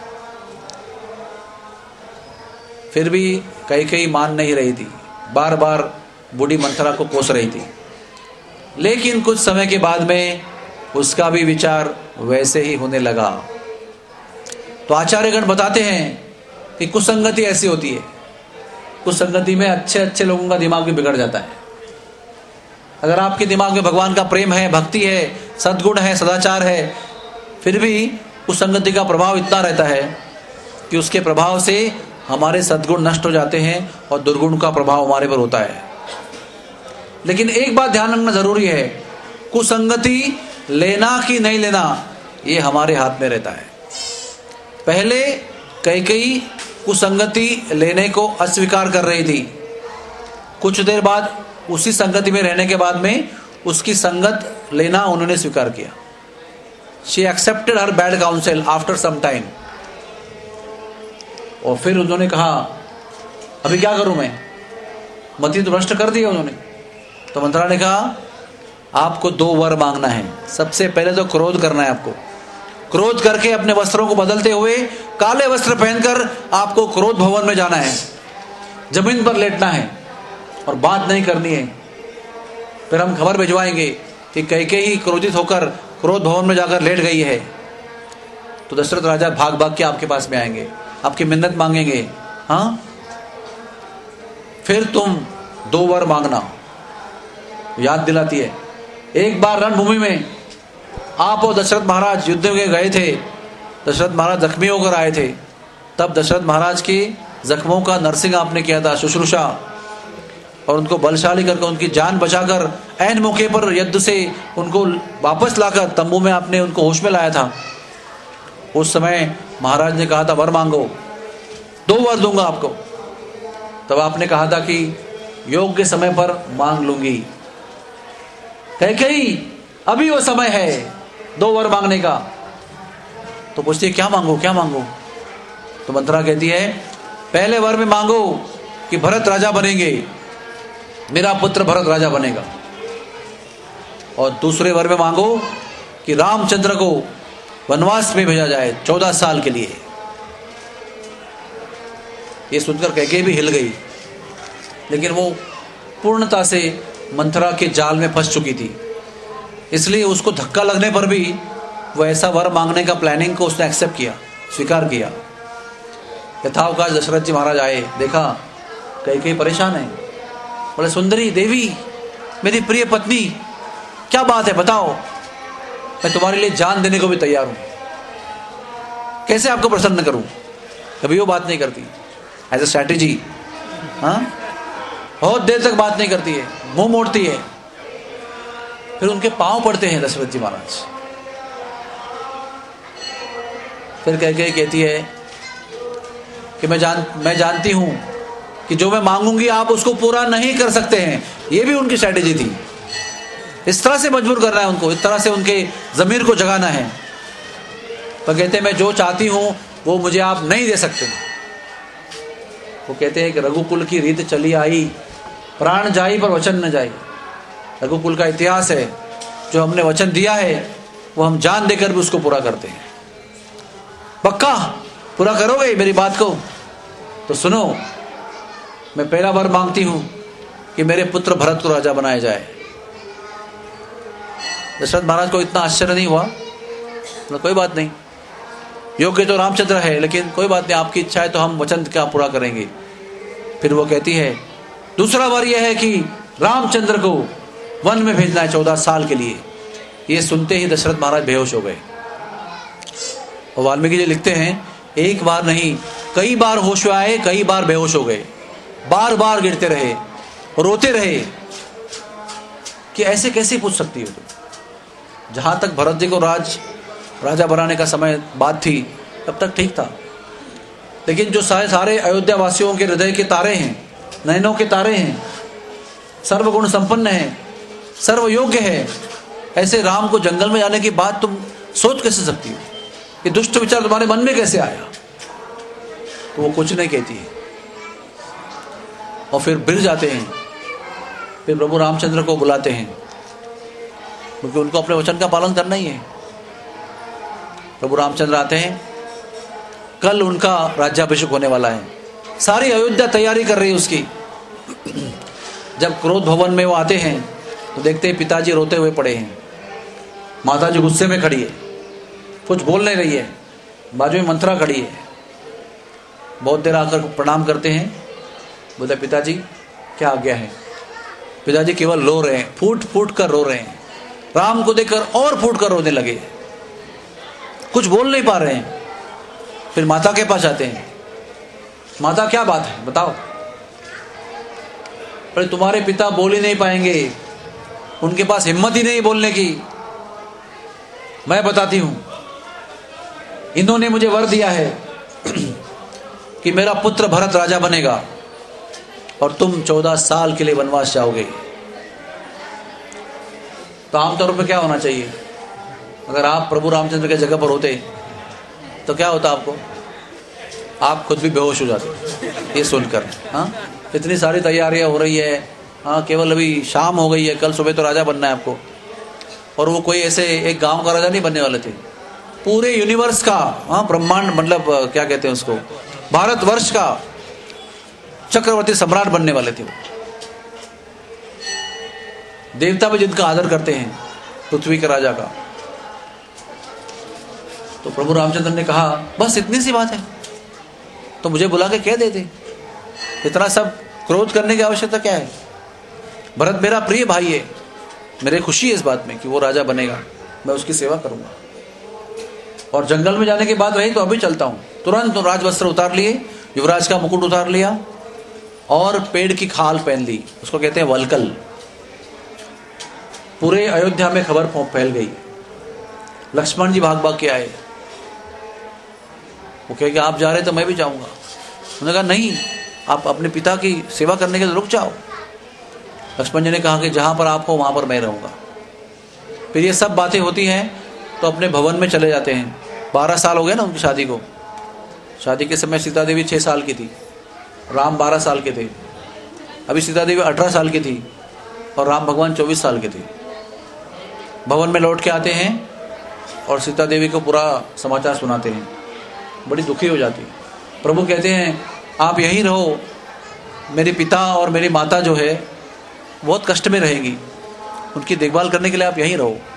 फिर भी कैकेयी मान नहीं रही थी, बार बार बूढ़ी मंथरा को कोस रही थी। लेकिन कुछ समय के बाद में उसका भी विचार वैसे ही होने लगा। तो आचार्यगण बताते हैं कि कुसंगति ऐसी होती है, कुसंगति में अच्छे अच्छे लोगों का दिमाग भी बिगड़ जाता है। अगर आपके दिमाग में भगवान का प्रेम है, भक्ति है, सद्गुण है, सदाचार है, फिर भी कुसंगति का प्रभाव इतना रहता है कि उसके प्रभाव से हमारे सद्गुण नष्ट हो जाते हैं और दुर्गुण का प्रभाव हमारे पर होता है। लेकिन एक बात ध्यान रखना जरूरी है, कुसंगति लेना कि नहीं लेना ये हमारे हाथ में रहता है। पहले कैकेयी कुसंगति लेने को अस्वीकार कर रही थी, कुछ देर बाद उसी संगति में रहने के बाद में उसकी संगत लेना उन्होंने स्वीकार किया। She accepted her bad counsel after some time। और फिर उन्होंने कहा अभी क्या करूं मैं, मति तो भ्रष्ट कर दिया उन्होंने। तो मंथरा ने कहा आपको 2 वर मांगना है। सबसे पहले तो क्रोध करना है आपको, क्रोध करके अपने वस्त्रों को बदलते हुए काले वस्त्र पहनकर आपको क्रोध भवन में जाना है, जमीन पर लेटना है और बात नहीं करनी है। फिर हम खबर भिजवाएंगे कि कैकेयी क्रोधित होकर क्रोध भवन में जाकर लेट गई है। तो दशरथ राजा भाग भाग के आपके पास में आएंगे, आपकी मिन्नत मांगेंगे। हाँ, फिर तुम 2 वर मांगना। याद दिलाती है, एक बार रणभूमि में आप और दशरथ महाराज युद्ध में गए थे, दशरथ महाराज जख्मी होकर आए थे, तब दशरथ महाराज के जख्मों का नर्सिंग आपने किया था, शुश्रूषा, और उनको बलशाली करके उनकी जान बचाकर ऐन मौके पर युद्ध से उनको वापस लाकर तंबू में आपने उनको होश में लाया था। उस समय महाराज ने कहा था वर मांगो, 2 वर दूंगा आपको। तब आपने कहा था कि योग्य समय पर मांग लूंगी। कैकेयी अभी वो समय है 2 वर मांगने का। तो पूछती है क्या मांगो, क्या मांगो? तो मंथरा कहती है पहले वर में मांगो कि भरत राजा बनेंगे, मेरा पुत्र भरत राजा बनेगा, और दूसरे वर में मांगो कि रामचंद्र को वनवास में भेजा जाए 14 साल के लिए। ये सुनकर कैकेयी भी हिल गई, लेकिन वो पूर्णता से मंथरा के जाल में फंस चुकी थी, इसलिए उसको धक्का लगने पर भी वो ऐसा वर मांगने का प्लानिंग को उसने एक्सेप्ट किया, स्वीकार किया। यथावकाश दशरथ जी महाराज आए, देखा कैकेयी परेशान है, बोले सुंदरी देवी, मेरी प्रिय पत्नी, क्या बात है बताओ, मैं तुम्हारे लिए जान देने को भी तैयार हूं, कैसे आपको प्रसन्न करूं। कभी वो बात नहीं करती, एज ए स्ट्रैटेजी। हाँ, बहुत देर तक बात नहीं करती है, मुंह मोड़ती है। फिर उनके पांव पड़ते हैं दशरथ जी महाराज। फिर कैकेयी कहती है कि मैं जानती हूं कि जो मैं मांगूंगी आप उसको पूरा नहीं कर सकते हैं। ये भी उनकी स्ट्रैटेजी थी, इस तरह से मजबूर करना है उनको, इस तरह से उनके जमीर को जगाना है। तो कहते हैं मैं जो चाहती हूं वो मुझे आप नहीं दे सकते। वो कहते हैं कि रघुकुल की रीत चली आई, प्राण जाई पर वचन न जाई। रघुकुल का इतिहास है जो हमने वचन दिया है वो हम जान देकर भी उसको पूरा करते हैं। पक्का पूरा करोगे मेरी बात को? तो सुनो, मैं पहला बार मांगती हूं कि मेरे पुत्र भरत को राजा बनाया जाए। दशरथ महाराज को इतना आश्चर्य नहीं हुआ, तो कोई बात नहीं, योग्य तो रामचंद्र है, लेकिन कोई बात नहीं, आपकी इच्छा है तो हम वचन क्या पूरा करेंगे। फिर वो कहती है दूसरा बार यह है कि रामचंद्र को वन में भेजना है 14 साल के लिए। ये सुनते ही दशरथ महाराज बेहोश हो गए। और वाल्मीकि जी लिखते हैं एक बार नहीं कई बार होश में आए, कई बार बेहोश हो गए, बार बार गिरते रहे, रोते रहे कि ऐसे कैसे पूछ सकती हो तुम। जहां तक भरत जी को राजा बनाने का समय बात थी तब तक ठीक था, लेकिन जो सारे अयोध्या वासियों के हृदय के तारे हैं, नयनों के तारे हैं, सर्वगुण संपन्न है, सर्व योग्य है, ऐसे राम को जंगल में जाने की बात तुम सोच कैसे सकती हो? ये दुष्ट विचार तुम्हारे मन में कैसे आया? तो वो कुछ नहीं कहती है और फिर भिड़ जाते हैं। फिर प्रभु रामचंद्र को बुलाते हैं क्योंकि उनको अपने वचन का पालन करना ही है। प्रभु रामचंद्र आते हैं, कल उनका राज्याभिषेक होने वाला है, सारी अयोध्या तैयारी कर रही है उसकी। जब क्रोध भवन में वो आते हैं तो देखते हैं पिताजी रोते हुए पड़े हैं, माता जी गुस्से में खड़ी है, कुछ बोल नहीं रही है, बाजू में मंत्रा खड़ी है। बहुत देर आकर प्रणाम करते हैं, बोले पिताजी क्या आज्ञा है? पिताजी केवल रो रहे हैं, फूट फूट कर रो रहे हैं, राम को देखकर और फूट कर रोने लगे, कुछ बोल नहीं पा रहे हैं। फिर माता के पास जाते हैं, माता क्या बात है बताओ? अरे तुम्हारे पिता बोल ही नहीं पाएंगे, उनके पास हिम्मत ही नहीं बोलने की। मैं बताती हूं, इन्होंने मुझे वर दिया है कि मेरा पुत्र भरत राजा बनेगा और तुम 14 साल के लिए वनवास जाओगे। तो आमतौर पर क्या होना चाहिए? अगर आप प्रभु रामचंद्र के जगह पर होते तो क्या होता आपको? आप खुद भी बेहोश हो जाते ये सुनकर। हाँ, इतनी सारी तैयारियां हो रही है, हाँ केवल अभी शाम हो गई है, कल सुबह तो राजा बनना है आपको। और वो कोई ऐसे एक गांव का राजा नहीं बनने वाले थे, पूरे यूनिवर्स का, हाँ ब्रह्मांड, मतलब क्या कहते हैं उसको, भारतवर्ष का चक्रवर्ती सम्राट बनने वाले थे। देवता भी जिनका आदर करते हैं, पृथ्वी के राजा का। तो प्रभु रामचंद्र ने कहा बस इतनी सी बात है तो मुझे बुला के कह देते, इतना सब क्रोध करने की आवश्यकता क्या है? भरत मेरा प्रिय भाई है, मेरे खुशी है इस बात में कि वो राजा बनेगा, मैं उसकी सेवा करूंगा। और जंगल में जाने की बात रही तो अभी चलता हूं। तुरंत राजवस्त्र उतार लिए, युवराज का मुकुट उतार लिया और पेड़ की खाल पहन ली, उसको कहते हैं वलकल। पूरे अयोध्या में खबर फैल गई। लक्ष्मण जी भाग भाग के आए, वो कहे कि आप जा रहे तो मैं भी जाऊंगा। उन्होंने कहा नहीं, आप अपने पिता की सेवा करने के लिए रुक जाओ। लक्ष्मण जी ने कहा कि जहां पर आप हो वहां पर मैं रहूंगा। फिर ये सब बातें होती हैं तो अपने भवन में चले जाते हैं। 12 साल हो गए ना उनकी शादी को। शादी के समय सीता देवी 6 साल की थी, राम 12 साल के थे। अभी सीता देवी 18 साल की थी और राम भगवान 24 साल के थे। भवन में लौट के आते हैं और सीता देवी को पूरा समाचार सुनाते हैं, बड़ी दुखी हो जाती है। प्रभु कहते हैं आप यहीं रहो, मेरे पिता और मेरी माता जो है बहुत कष्ट में रहेगी, उनकी देखभाल करने के लिए आप यहीं रहो।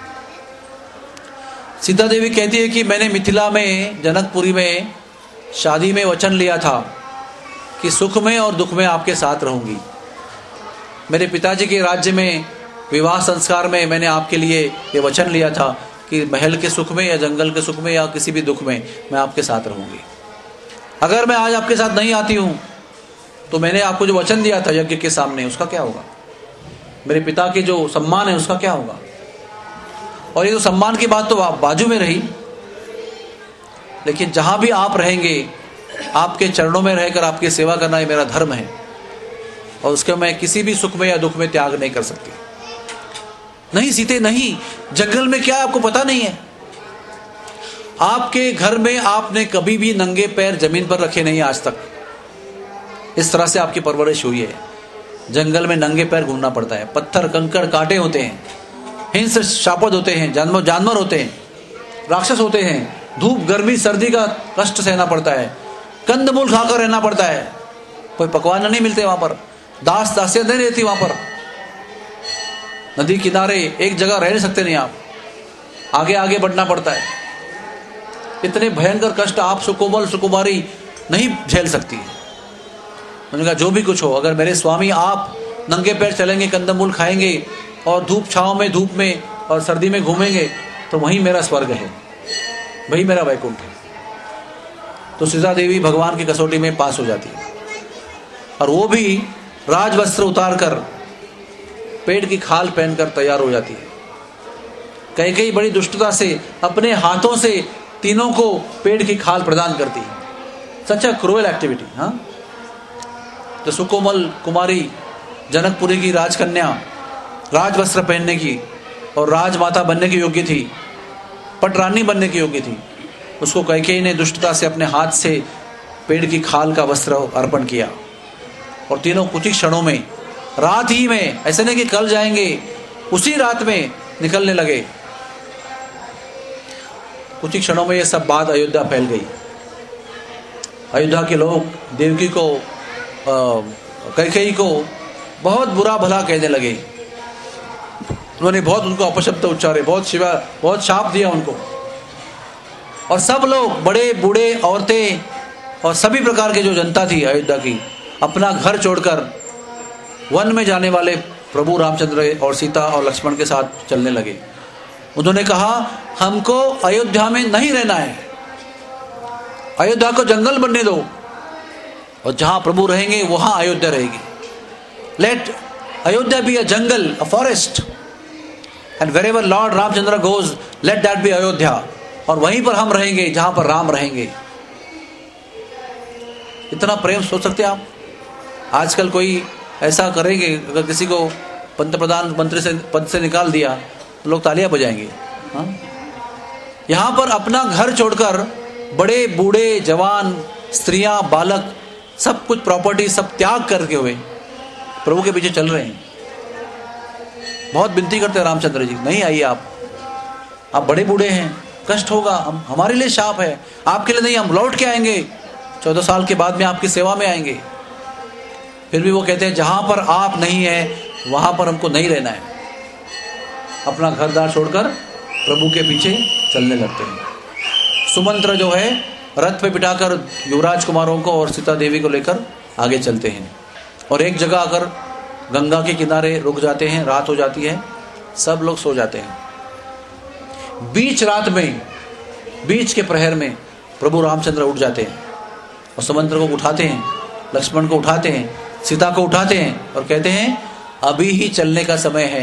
सीता देवी कहती है कि मैंने मिथिला में जनकपुरी में शादी में वचन लिया था कि सुख में और दुख में आपके साथ रहूंगी। मेरे पिताजी के राज्य में विवाह संस्कार में मैंने आपके लिए ये वचन लिया था कि महल के सुख में या जंगल के सुख में या किसी भी दुख में मैं आपके साथ रहूंगी। अगर मैं आज आपके साथ नहीं आती हूं तो मैंने आपको जो वचन दिया था यज्ञ के सामने, उसका क्या होगा? मेरे पिता के जो सम्मान है उसका क्या होगा? और ये तो सम्मान की बात तो बाजू में रही, लेकिन जहां भी आप रहेंगे आपके चरणों में रहकर आपकी सेवा करना ये मेरा धर्म है और उसके मैं किसी भी सुख में या दुख में त्याग नहीं कर सकती। नहीं सीते नहीं, जंगल में क्या आपको पता नहीं है? आपके घर में आपने कभी भी नंगे पैर जमीन पर रखे नहीं आज तक। इस तरह से आपकी परवरिश हुई है। जंगल में नंगे पैर घूमना पड़ता है, पत्थर कंकड़ कांटे होते हैं, हिंस शापद होते हैं, जानवर होते हैं, राक्षस होते हैं, धूप गर्मी सर्दी का कष्ट सहना पड़ता है, कंदमूल खाकर रहना पड़ता है, कोई पकवान नहीं मिलते वहां पर, दास दासियां नहीं रहती वहां पर, नदी किनारे एक जगह रह नहीं सकते नहीं आप, आगे आगे बढ़ना पड़ता है। इतने भयंकर कष्ट आप सुकुमार सुकुमारी नहीं झेल सकती। उन्होंने कहा जो भी कुछ हो, अगर मेरे स्वामी आप नंगे पैर चलेंगे, कंदमूल खाएंगे और धूप छांव में, धूप में और सर्दी में घूमेंगे, तो वही मेरा स्वर्ग है, वही मेरा वैकुंठ है। तो सीता देवी भगवान की कसौटी में पास हो जाती है, और वो भी राजवस्त्र उतार कर, पेड़ की खाल पहनकर तैयार हो जाती है। कैकेयी बड़ी दुष्टता से अपने हाथों से तीनों को पेड़ की खाल प्रदान करती है। Such a cruel activity. हाँ, तो सुकोमल कुमारी जनकपुरी की राजकन्या राजवस्त्र पहनने की और राजमाता बनने की योग्य थी, पटरानी बनने की योग्य थी, उसको कैकेयी ने दुष्टता से अपने हाथ से पेड़ की खाल का वस्त्र अर्पण किया, और तीनों कुछ ही क्षणों में, रात ही में, ऐसे नहीं कि कल जाएंगे, उसी रात में निकलने लगे। कुछ ही क्षणों में ये सब बात अयोध्या फैल गई। अयोध्या के लोग देवकी को, कैकेयी को बहुत बुरा भला कहने लगे। उन्होंने बहुत उनको अपशब्द उच्चारे, बहुत शाप दिया उनको। और सब लोग, बड़े बूढ़े, औरतें और सभी प्रकार के जो जनता थी अयोध्या की, अपना घर छोड़कर वन में जाने वाले प्रभु रामचंद्र और सीता और लक्ष्मण के साथ चलने लगे। उन्होंने कहा हमको अयोध्या में नहीं रहना है, अयोध्या को जंगल बनने दो, और जहां प्रभु रहेंगे वहां अयोध्या रहेगी। Let Ayodhya be a jungle, a forest, and wherever lord Ramchandra goes, let that be Ayodhya, और वहीं पर हम रहेंगे जहां पर राम रहेंगे। इतना प्रेम सोच सकते आप? आजकल कोई ऐसा करेंगे, अगर किसी को पंतप्रधान मंत्री से पद से निकाल दिया तो लोग तालियां बजाएंगे। हाँ, यहां पर अपना घर छोड़कर बड़े बूढ़े जवान, स्त्रियां, बालक, सब कुछ प्रॉपर्टी सब त्याग करके हुए प्रभु के पीछे चल रहे हैं। बहुत विनती करते हैं रामचंद्र जी, नहीं आइए आप बड़े बूढ़े हैं, कष्ट होगा, हमारे लिए शाप है, आपके लिए नहीं, हम लौट के आएंगे, 14 साल के बाद में आपकी सेवा में आएंगे। फिर भी वो कहते हैं जहां पर आप नहीं है वहां पर हमको नहीं रहना है। अपना घर द्वार छोड़कर प्रभु के पीछे चलने लगते हैं। सुमंत्र जो है रथ पे बिठाकर युवराज कुमारों को और सीता देवी को लेकर आगे चलते हैं, और एक जगह आकर गंगा के किनारे रुक जाते हैं। रात हो जाती है, सब लोग सो जाते हैं। बीच रात में, बीच के प्रहर में प्रभु रामचंद्र उठ जाते हैं और सुमंत्र को उठाते हैं, लक्ष्मण को उठाते हैं, सीता को उठाते हैं और कहते हैं अभी ही चलने का समय है,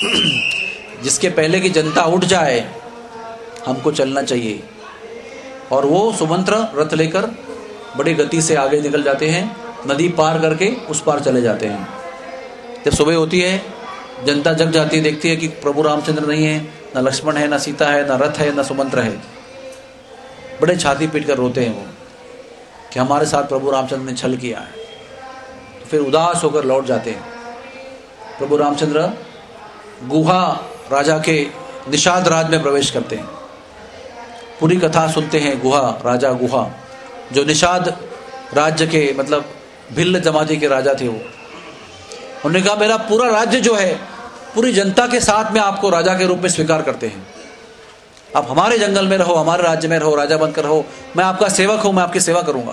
जिसके पहले की जनता उठ जाए हमको चलना चाहिए। और वो सुमंत्र रथ लेकर बड़ी गति से आगे निकल जाते हैं, नदी पार करके उस पार चले जाते हैं। जब सुबह होती है, जनता जग जाती है, देखती है कि प्रभु रामचंद्र नहीं है, न लक्ष्मण है, न सीता है, न रथ है, न सुमंत्र है। बड़े छाती पीट कर रोते हैं वो कि हमारे साथ प्रभु रामचंद्र ने छल किया है। तो फिर उदास होकर लौट जाते हैं। प्रभु रामचंद्र गुहा राजा के निषाद राज में प्रवेश करते हैं। पूरी कथा सुनते हैं। गुहा राजा, गुहा जो निषाद राज्य के, मतलब भिल्ल जमाती के राजा थे, वो उन्होंने कहा मेरा पूरा राज्य जो है पूरी जनता के साथ में आपको राजा के रूप में स्वीकार करते हैं। आप हमारे जंगल में रहो, हमारे राज्य में रहो, राजा बनकर रहो, मैं आपका सेवक हूं, मैं आपकी सेवा करूंगा।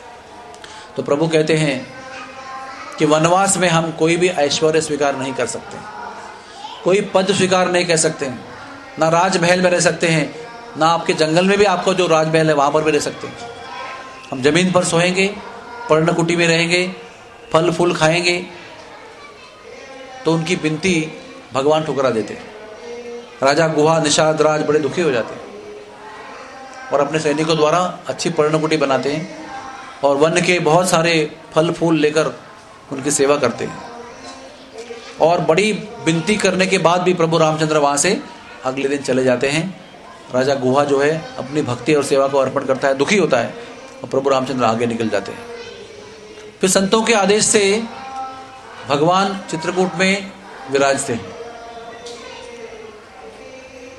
तो प्रभु कहते हैं कि वनवास में हम कोई भी ऐश्वर्य स्वीकार नहीं कर सकते, कोई पद स्वीकार नहीं कर सकते, ना राजमहल में रह सकते हैं, ना आपके जंगल में भी आपको जो राजमहल है वहां पर भी रह सकते हैं। हम जमीन पर सोएंगे, पर्णकुटी में रहेंगे, फल फूल खाएंगे। तो उनकी विनती भगवान ठुकरा देते। राजा गुहा निषाद राज बड़े दुखी हो जाते हैं और अपने सैनिकों द्वारा अच्छी पर्णकुटी बनाते हैं और वन के बहुत सारे फल फूल लेकर उनकी सेवा करते हैं। और बड़ी विनती करने के बाद भी प्रभु रामचंद्र वहाँ से अगले दिन चले जाते हैं। राजा गुहा जो है अपनी भक्ति और सेवा को अर्पण करता है, दुखी होता है, और प्रभु रामचंद्र आगे निकल जाते हैं। फिर संतों के आदेश से भगवान चित्रकूट में विराजते हैं।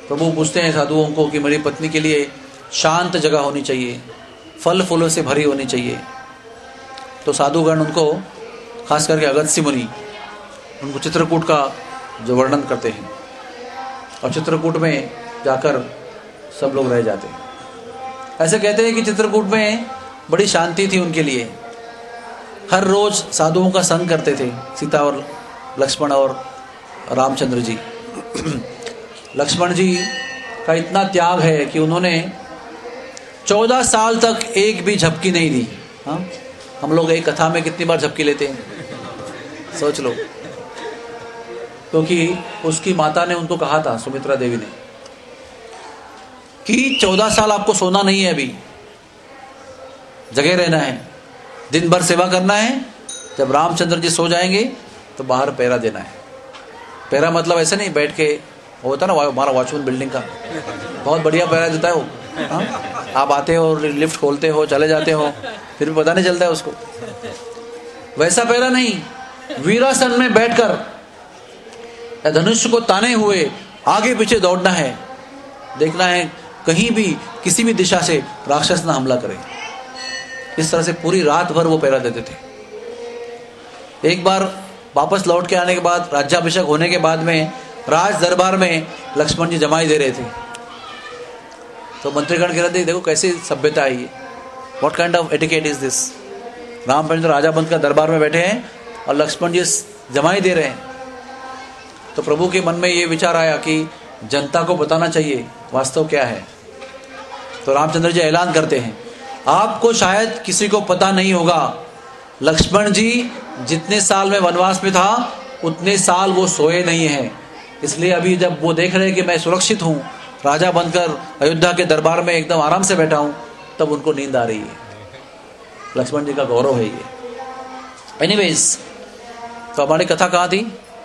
प्रभु पूछते हैं साधुओं को कि मेरी पत्नी के लिए शांत जगह होनी चाहिए, फल फूलों से भरी होनी चाहिए। तो साधुगण उनको, खास करके अगस्त्य मुनि, उनको चित्रकूट का जो वर्णन करते हैं और चित्रकूट में जाकर सब लोग रह जाते हैं। ऐसे कहते हैं कि चित्रकूट में बड़ी शांति थी उनके लिए। हर रोज साधुओं का संग करते थे सीता और लक्ष्मण और रामचंद्र जी। लक्ष्मण जी का इतना त्याग है कि उन्होंने 14 साल तक एक भी झपकी नहीं दी। हाँ, हम लोग एक कथा में कितनी बार झपकी लेते हैं, सोच लो। क्योंकि उसकी माता ने उनको कहा था, सुमित्रा देवी ने, कि 14 साल आपको सोना नहीं है, अभी जगह रहना है, दिन भर सेवा करना है। जब रामचंद्र जी सो जाएंगे तो बाहर पहरा देना है। पहरा मतलब ऐसे नहीं बैठ के, होता ना हमारा वॉचमैन बिल्डिंग का, बहुत बढ़िया पहरा देता है वो। हाँ? आप आते हो, लिफ्ट खोलते हो, चले जाते हो, फिर भी पता नहीं चलता है उसको। वैसा पहरा नहीं, वीरासन में बैठकर धनुष को ताने हुए आगे पीछे दौड़ना है, देखना है कहीं भी किसी भी दिशा से राक्षस ना हमला करे। इस तरह से पूरी रात भर वो पहरा देते थे। एक बार वापस लौट के आने के बाद, राज्याभिषेक होने के बाद में राज दरबार में लक्ष्मण जी जमाई दे रहे थे। तो मंत्रीगण कह रहे थे, देखो कैसी सभ्यता है ये, what kind of etiquette is this. Ramchandra राजा बन का दरबार में बैठे हैं और लक्ष्मण जी जमाई दे रहे हैं। तो प्रभु के मन में ये विचार आया कि जनता को बताना चाहिए वास्तव क्या है। तो रामचंद्र जी ऐलान करते हैं, आपको शायद किसी को पता नहीं होगा, लक्ष्मण जी जितने साल में वनवास में था उतने साल वो सोए नहीं हैं। इसलिए अभी जब वो देख रहे हैं कि मैं सुरक्षित हूँ, राजा बनकर अयोध्या के दरबार में एकदम आराम से बैठा हूँ, तब उनको नींद आ रही है। लक्ष्मण जी का गौरव है ये। एनीवेज, तो हमारी कथा कहाँ थी?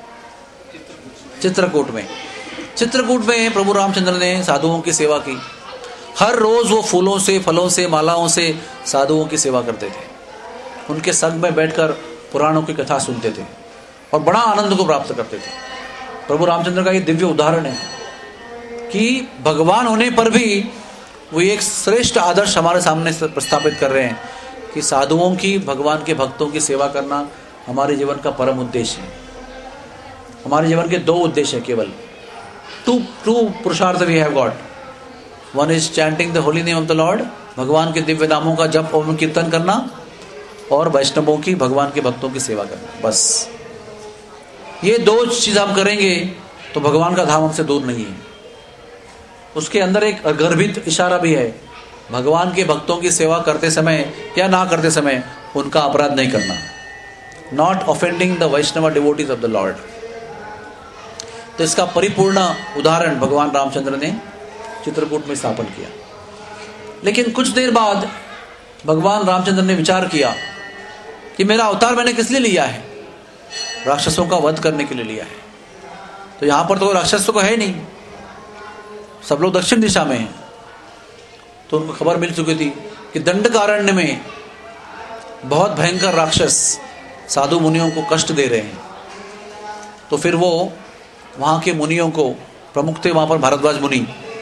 चित्रकूट में। चित्रकूट में प्रभु रामचंद्र ने साधुओं की सेवा की। हर रोज वो फूलों से, फलों से, मालाओं से साधुओं की सेवा करते थे। उनके संग में बैठकर पुराणों की कथा सुनते थे और बड़ा आनंद को प्राप्त करते थे। प्रभु रामचंद्र का ये दिव्य उदाहरण है कि भगवान होने पर भी वो एक श्रेष्ठ आदर्श हमारे सामने प्रस्थापित कर रहे हैं कि साधुओं की, भगवान के भक्तों की सेवा करना हमारे जीवन का परम उद्देश्य है। हमारे जीवन के 2 उद्देश्य है केवल। टू पुरुषार्थ we have got. One is chanting the holy name of the lord, भगवान के दिव्य नामों का जप और कीर्तन करना, और वैष्णवों की, भगवान के भक्तों की सेवा करना। बस ये 2 चीज हम करेंगे तो भगवान का धाम हमसे दूर नहीं है। उसके अंदर एक गर्भित इशारा भी है, भगवान के भक्तों की सेवा करते समय या ना करते समय उनका अपराध नहीं करना। Not offending the Vaishnava devotees of the lord. तो इसका परिपूर्ण उदाहरण भगवान रामचंद्र ने चित्रकूट में स्थापन किया। लेकिन कुछ देर बाद भगवान रामचंद्र ने विचार किया कि मेरा अवतार मैंने किस लिए लिया है? राक्षसों का वध करने के लिए लिया है। तो यहां पर तो राक्षस तो है नहीं, सब लोग दक्षिण दिशा में हैं। तो उनको खबर मिल चुकी थी कि दंडकारण्य में बहुत भयंकर राक्षस साधु मुनियों को कष्ट दे रहे हैं। तो फिर वो वहाँ के मुनियों को, प्रमुख थे वहाँ पर भारद्वाज मुनि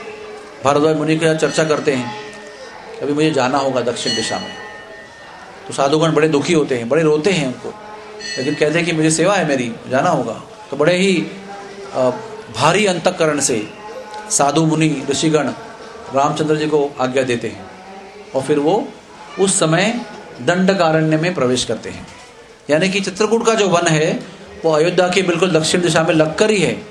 के साथ चर्चा करते हैं कि अभी मुझे जाना होगा दक्षिण दिशा में। तो साधुगण बड़े दुखी होते हैं, बड़े रोते हैं उनको, लेकिन कहते हैं कि मुझे सेवा है, मेरी जाना होगा। तो बड़े ही भारी अंतःकरण से साधु मुनि ऋषिगण रामचंद्र जी को आज्ञा देते हैं और फिर वो उस समय दंडकारण्य में प्रवेश करते हैं। यानी कि चित्रकूट का जो वन है वो अयोध्या की बिल्कुल दक्षिण दिशा में लगकर ही है।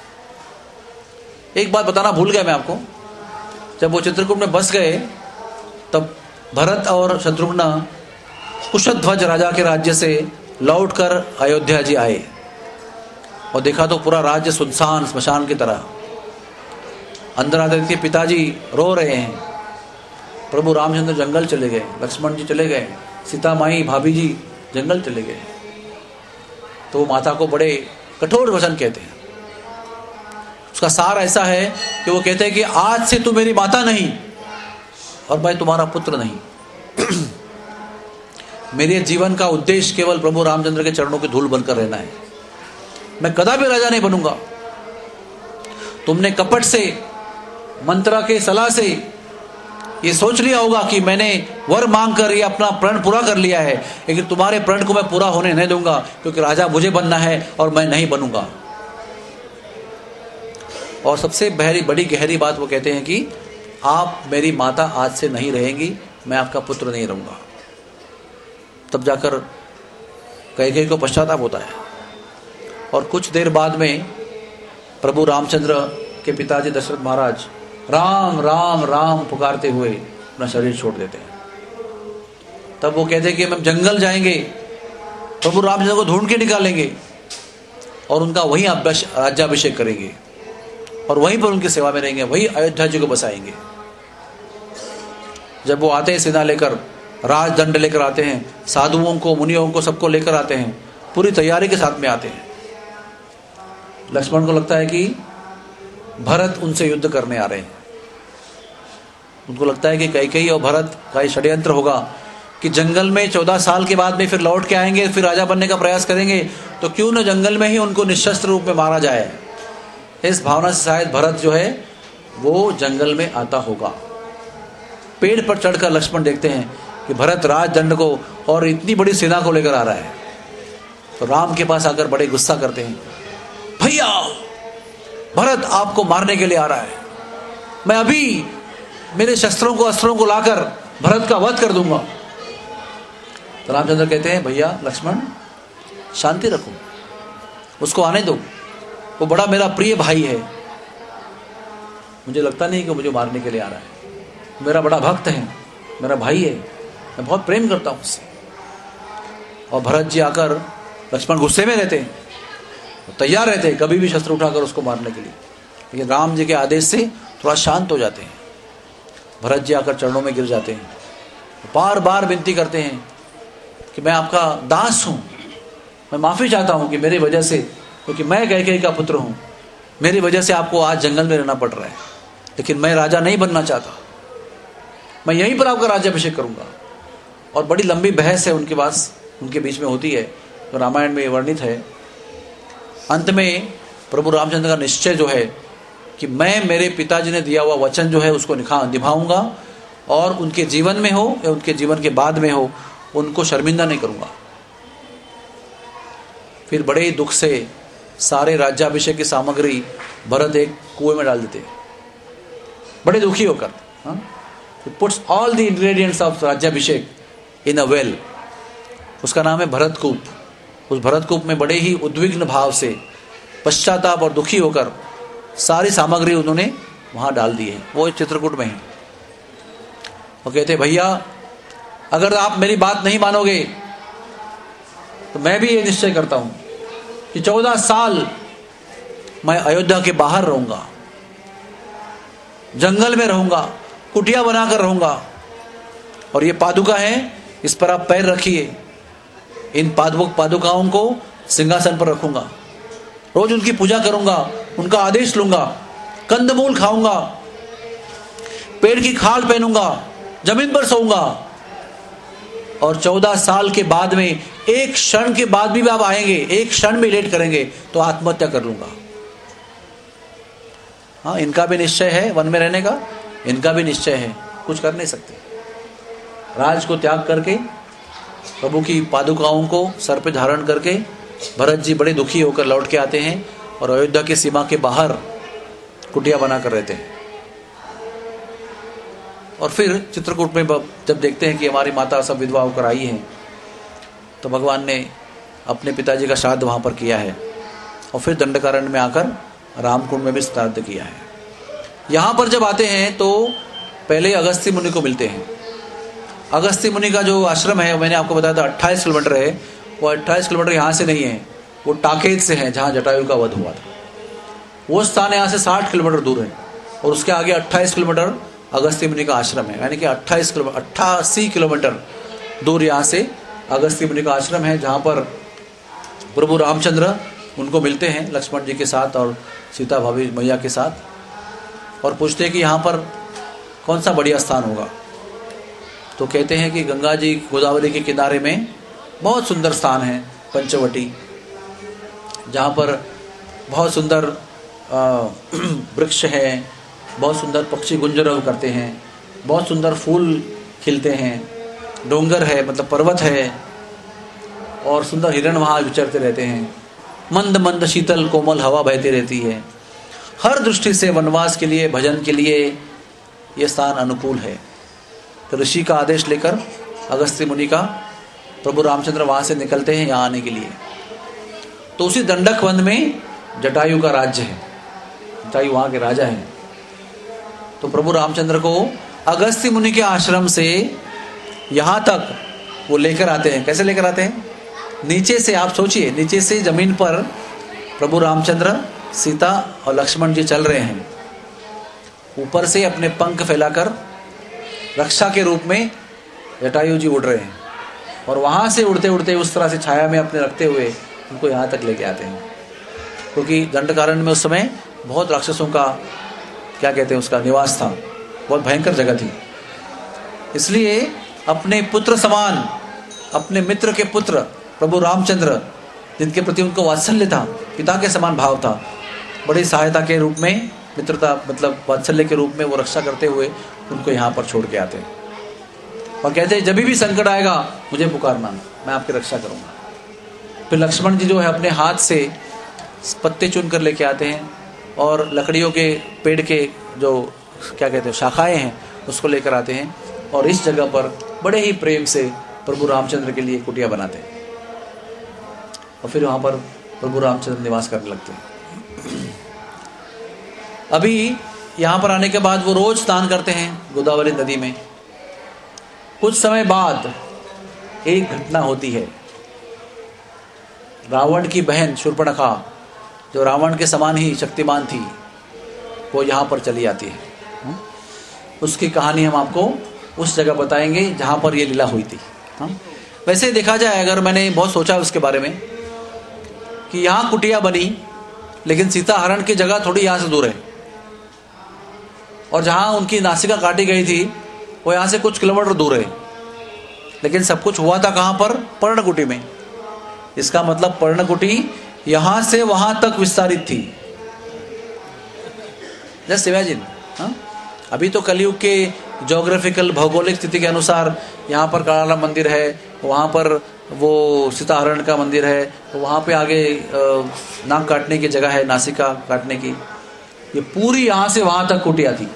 एक बात बताना भूल गया मैं आपको, जब वो चित्रकूट में बस गए तब भरत और शत्रुघ्न कुशध्वज राजा के राज्य से लौटकर अयोध्या जी आए और देखा तो पूरा राज्य सुनसान, स्मशान की तरह। अंदर आते के पिताजी रो रहे हैं। प्रभु रामचंद्र जंगल चले गए, लक्ष्मण जी चले गए, सीता माई भाभी जी जंगल चले गए। तो माता को बड़े कठोर वचन कहते हैं। उसका सार ऐसा है कि वो कहते हैं कि आज से तू मेरी माता नहीं और मैं तुम्हारा पुत्र नहीं। मेरे जीवन का उद्देश्य केवल प्रभु रामचंद्र के चरणों की धूल बनकर रहना है। मैं कदापि राजा नहीं बनूंगा। तुमने कपट से मंत्रा के सलाह से ये सोच लिया होगा कि मैंने वर मांग कर ये अपना प्रण पूरा कर लिया है, लेकिन तुम्हारे प्रण को मैं पूरा होने नहीं दूंगा, क्योंकि राजा मुझे बनना है और मैं नहीं बनूंगा। और सबसे बड़ी गहरी बात वो कहते हैं कि आप मेरी माता आज से नहीं रहेंगी, मैं आपका पुत्र नहीं रहूंगा। तब जाकर कैकेयी को पश्चाताप होता है। और कुछ देर बाद में प्रभु रामचंद्र के पिताजी दशरथ महाराज राम राम राम पुकारते हुए अपना शरीर छोड़ देते हैं। तब वो कहते हैं कि हम जंगल जाएंगे, प्रभु रामचंद्र को ढूंढ के निकालेंगे और उनका वहीं राज्याभिषेक करेंगे और वहीं पर उनकी सेवा में रहेंगे, वहीं अयोध्या जी को बसाएंगे। जब वो आते हैं सेना लेकर, राजदंड लेकर आते हैं, साधुओं को, मुनियों को, सबको लेकर आते हैं, पूरी तैयारी के साथ में आते हैं। लक्ष्मण को लगता है कि भरत उनसे युद्ध करने आ रहे हैं। उनको लगता है कि कैकेयी और भरत का ये षड्यंत्र होगा कि जंगल में 14 साल के बाद में फिर लौट के आएंगे, फिर राजा बनने का प्रयास करेंगे, तो क्यों न जंगल में ही उनको निशस्त्र रूप में मारा जाए। इस भावना से शायद भरत जो है वो जंगल में आता होगा। पेड़ पर चढ़कर लक्ष्मण देखते हैं कि भरत राजदंड को और इतनी बड़ी सेना को लेकर आ रहा है। तो राम के पास आकर बड़े गुस्सा करते हैं, भैया भरत आपको मारने के लिए आ रहा है, मैं अभी मेरे शस्त्रों को अस्त्रों को लाकर भरत का वध कर दूंगा। तो रामचंद्र कहते हैं, भैया लक्ष्मण शांति रखो, उसको आने दो, वो बड़ा मेरा प्रिय भाई है, मुझे लगता नहीं कि मुझे मारने के लिए आ रहा है, मेरा बड़ा भक्त है, मेरा भाई है, मैं बहुत प्रेम करता हूं उससे। और भरत जी आकर, लक्ष्मण गुस्से में रहते हैं, तैयार रहते हैं कभी भी शस्त्र उठाकर उसको मारने के लिए, लेकिन राम जी के आदेश से थोड़ा शांत हो जाते हैं। भरत जी आकर चरणों में गिर जाते हैं, बार बार विनती करते हैं कि मैं आपका दास हूं, मैं माफी चाहता हूं कि मेरी वजह से, क्योंकि मैं कैकेयी का पुत्र हूं, मेरी वजह से आपको आज जंगल में रहना पड़ रहा है, लेकिन मैं राजा नहीं बनना चाहता, मैं यहीं पर आपका राज्याभिषेक करूंगा। और बड़ी लंबी बहस है उनके पास, उनके बीच में होती है, तो रामायण में वर्णित है। अंत में प्रभु रामचंद्र का निश्चय जो है कि मैं मेरे पिताजी ने दिया हुआ वचन जो है उसको निभाऊंगा, और उनके जीवन में हो या उनके जीवन के बाद में हो, उनको शर्मिंदा नहीं करूंगा। फिर बड़े ही दुख से सारे राज्याभिषेक की सामग्री भरत एक कुएं में डाल देते, बड़े दुखी होकर। Puts all the ingredients of राज्याभिषेक इन अ वेल, उसका नाम है भरतकूप। उस भरतकूप में बड़े ही उद्विग्न भाव से, पश्चाताप और दुखी होकर सारी सामग्री उन्होंने वहां डाल दी है, वो चित्रकूट में है। वो कहते, भैया अगर आप मेरी बात नहीं मानोगे तो मैं भी ये निश्चय करता हूं कि 14 साल मैं अयोध्या के बाहर रहूंगा, जंगल में रहूंगा, कुटिया बनाकर रहूंगा, और ये पादुका है, इस पर आप पैर रखिए, इन पादुकाओं को सिंहासन पर रखूंगा, रोज उनकी पूजा करूंगा, उनका आदेश लूंगा, कंदमूल खाऊंगा, पेड़ की खाल पहनूंगा, जमीन पर सोऊंगा, और 14 साल के बाद में एक क्षण के बाद भी आप आएंगे, एक क्षण में लेट करेंगे तो आत्महत्या कर लूंगा। हाँ, इनका भी निश्चय है वन में रहने का, इनका भी निश्चय है, कुछ कर नहीं सकते। राज को त्याग करके, प्रभु की पादुकाओं को सर पे धारण करके भरत जी बड़े दुखी होकर लौट के आते हैं और अयोध्या की सीमा के बाहर कुटिया बनाकर रहते हैं। और फिर चित्रकूट में जब देखते हैं कि हमारी माता सब विधवा होकर आई हैं, तो भगवान ने अपने पिताजी का श्राद्ध वहाँ पर किया है, और फिर दंडकारण्य में आकर रामकुंड में भी श्राद्ध किया है। यहाँ पर जब आते हैं तो पहले अगस्त्य मुनि को मिलते हैं। अगस्त्य मुनि का जो आश्रम है, मैंने आपको बताया था 28 किलोमीटर है, वो 28 किलोमीटर यहाँ से नहीं है, वो टाकेत से है, जहाँ जटायु का वध हुआ था। वो स्थान यहाँ से 60 किलोमीटर दूर है, और उसके आगे 28 किलोमीटर अगस्त्य मुनि का आश्रम है, यानी कि 88 किलोमीटर दूर यहाँ से अगस्त्य मुनि का आश्रम है, जहाँ पर प्रभु रामचंद्र उनको मिलते हैं लक्ष्मण जी के साथ और सीता भाभी मैया के साथ, और पूछते हैं कि यहाँ पर कौन सा बढ़िया स्थान होगा। तो कहते हैं कि गंगा जी गोदावरी के किनारे में बहुत सुंदर स्थान है पंचवटी, जहाँ पर बहुत सुंदर वृक्ष है, बहुत सुंदर पक्षी गुंजरव करते हैं, बहुत सुंदर फूल खिलते हैं, डोंगर है मतलब पर्वत है, और सुंदर हिरण वहाँ विचरते रहते हैं, मंद मंद शीतल कोमल हवा बहती रहती है। हर दृष्टि से वनवास के लिए, भजन के लिए यह स्थान अनुकूल है। तो ऋषि का आदेश लेकर अगस्त्य मुनि का प्रभु रामचंद्र वहाँ से निकलते हैं यहाँ आने के लिए। तो उसी दंडक वन में जटायु का राज्य है, जटायु वहाँ के राजा हैं। तो प्रभु रामचंद्र को अगस्त्य मुनि के आश्रम से यहाँ तक वो लेकर आते हैं। कैसे लेकर आते हैं? नीचे से, आप सोचिए, नीचे से जमीन पर प्रभु रामचंद्र, सीता और लक्ष्मण जी चल रहे हैं, ऊपर से अपने पंख फैलाकर रक्षा के रूप में जटायु जी उड़ रहे हैं, और वहाँ से उड़ते उड़ते उस तरह से छाया में अपने रखते हुए उनको यहाँ तक लेके आते हैं। क्योंकि दंडकारण्य में उस समय बहुत राक्षसों का, क्या कहते हैं, उसका निवास था, बहुत भयंकर जगह थी। इसलिए अपने पुत्र समान, अपने मित्र के पुत्र प्रभु रामचंद्र, जिनके प्रति उनको वात्सल्य था, पिता के समान भाव था, बड़ी सहायता के रूप में, मित्रता मतलब वात्सल्य के रूप में वो रक्षा करते हुए उनको यहाँ पर छोड़ के आते हैं और कहते हैं जब भी संकट आएगा मुझे पुकारना, मैं आपकी रक्षा करूँगा। फिर लक्ष्मण जी जो है अपने हाथ से पत्ते चुन कर लेके आते हैं और लकड़ियों के पेड़ के जो, क्या कहते हैं, शाखाएँ हैं, उसको लेकर आते हैं और इस जगह पर बड़े ही प्रेम से प्रभु रामचंद्र के लिए कुटिया बनाते हैं और फिर वहाँ पर प्रभु रामचंद्र निवास करने लगते हैं। अभी यहाँ पर आने के बाद वो रोज स्नान करते हैं गोदावरी नदी में। कुछ समय बाद एक घटना होती है। रावण की बहन शूर्पणखा, जो रावण के समान ही शक्तिमान थी, वो यहाँ पर चली आती है। उसकी कहानी हम आपको उस जगह बताएंगे जहाँ पर ये लीला हुई थी। वैसे देखा जाए, अगर मैंने बहुत सोचा उसके बारे में कि यहाँ कुटिया बनी, लेकिन सीता हरण की जगह थोड़ी यहाँ से दूर है, और जहाँ उनकी नासिका काटी गई थी वो यहाँ से कुछ किलोमीटर दूर है, लेकिन सब कुछ हुआ था कहाँ पर? पर्णकुटी में। इसका मतलब पर्णकुटी यहाँ से वहाँ तक विस्तारित थी। जस्ट इमेजिन, अभी तो कलयुग के ज्योग्राफिकल भौगोलिक स्थिति के अनुसार यहाँ पर काला मंदिर है, वहाँ पर वो सीताहरण का मंदिर है, वहाँ पे आगे नाक काटने की जगह है, नासिका काटने की। ये पूरी यहाँ से वहाँ तक कुटिया थी।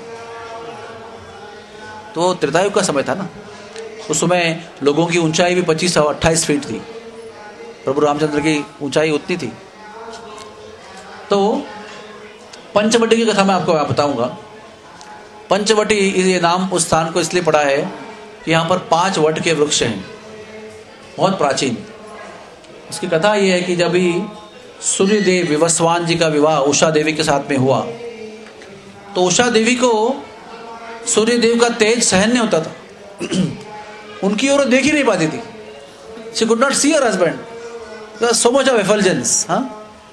तो त्रेतायुग का समय था ना, उस समय लोगों की ऊंचाई भी 25 और 28 फीट थी। प्रभु रामचंद्र की ऊंचाई उतनी थी। तो पंचवटी की कथा मैं आपको बताऊंगा। पंचवटी ये नाम उस स्थान को इसलिए पड़ा है कि यहाँ पर 5 वट के वृक्ष हैं, बहुत प्राचीन। उसकी कथा ये है कि जब भी सूर्यदेव विवस्वान जी का विवाह उषा देवी के साथ में हुआ, तो उषा देवी को सूर्यदेव का तेज सहन नहीं होता था। उनकी ओर देख ही नहीं पाती थी। She could not see her husband, so much of effulgence. हाँ,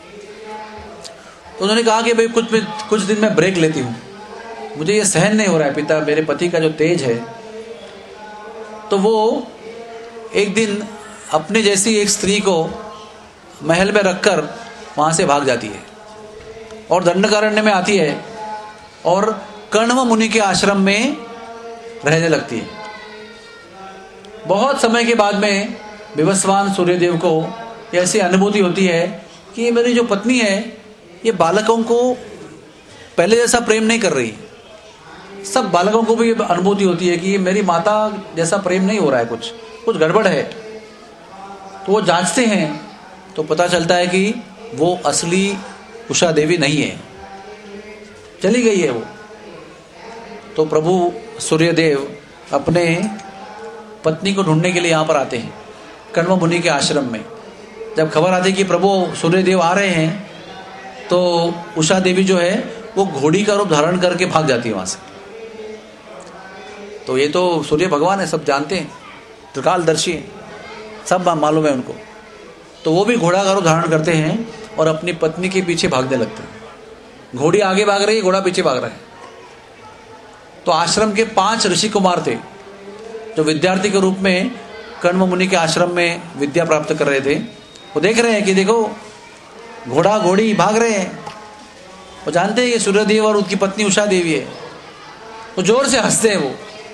तो उन्होंने कहा कि भाई कुछ दिन मैं ब्रेक लेती हूँ, मुझे ये सहन नहीं हो रहा है पिता, मेरे पति का जो तेज है। तो वो एक दिन अपने जैसी एक स्त्री को महल में रखकर वहाँ से भाग जाती है और दंडकारण्य में आती है और कण्व मुनि के आश्रम में रहने लगती है। बहुत समय के बाद में विवस्वान सूर्यदेव को ऐसी अनुभूति होती है कि ये मेरी जो पत्नी है, ये बालकों को पहले जैसा प्रेम नहीं कर रही। सब बालकों को भी अनुभूति होती है कि ये मेरी माता जैसा प्रेम नहीं हो रहा है, कुछ गड़बड़ है। तो वो जांचते हैं तो पता चलता है कि वो असली उषा देवी नहीं है, चली गई है वो। तो प्रभु सूर्यदेव अपने पत्नी को ढूंढने के लिए यहाँ पर आते हैं कण्व मुनि के आश्रम में। जब खबर आती है कि प्रभु सूर्यदेव आ रहे हैं, तो उषा देवी जो है वो घोड़ी का रूप धारण करके भाग जाती है वहाँ से। तो ये तो सूर्य भगवान है, सब जानते हैं, त्रिकालदर्शी हैं, सब मालूम है उनको। तो वो भी घोड़ा का रूप धारण करते हैं और अपनी पत्नी के पीछे भागने लगते हैं। घोड़ी आगे भाग रही है, घोड़ा पीछे भाग रहा है। तो आश्रम के 5 ऋषि कुमार थे जो विद्यार्थी के रूप में कण्व मुनि के आश्रम में विद्या प्राप्त कर रहे थे। वो देख रहे हैं कि देखो घोड़ा घोड़ी भाग रहे हैं, वो जानते हैं ये सूर्यदेव और उनकी पत्नी उषा देवी है, वो जोर से हंसते हैं वो।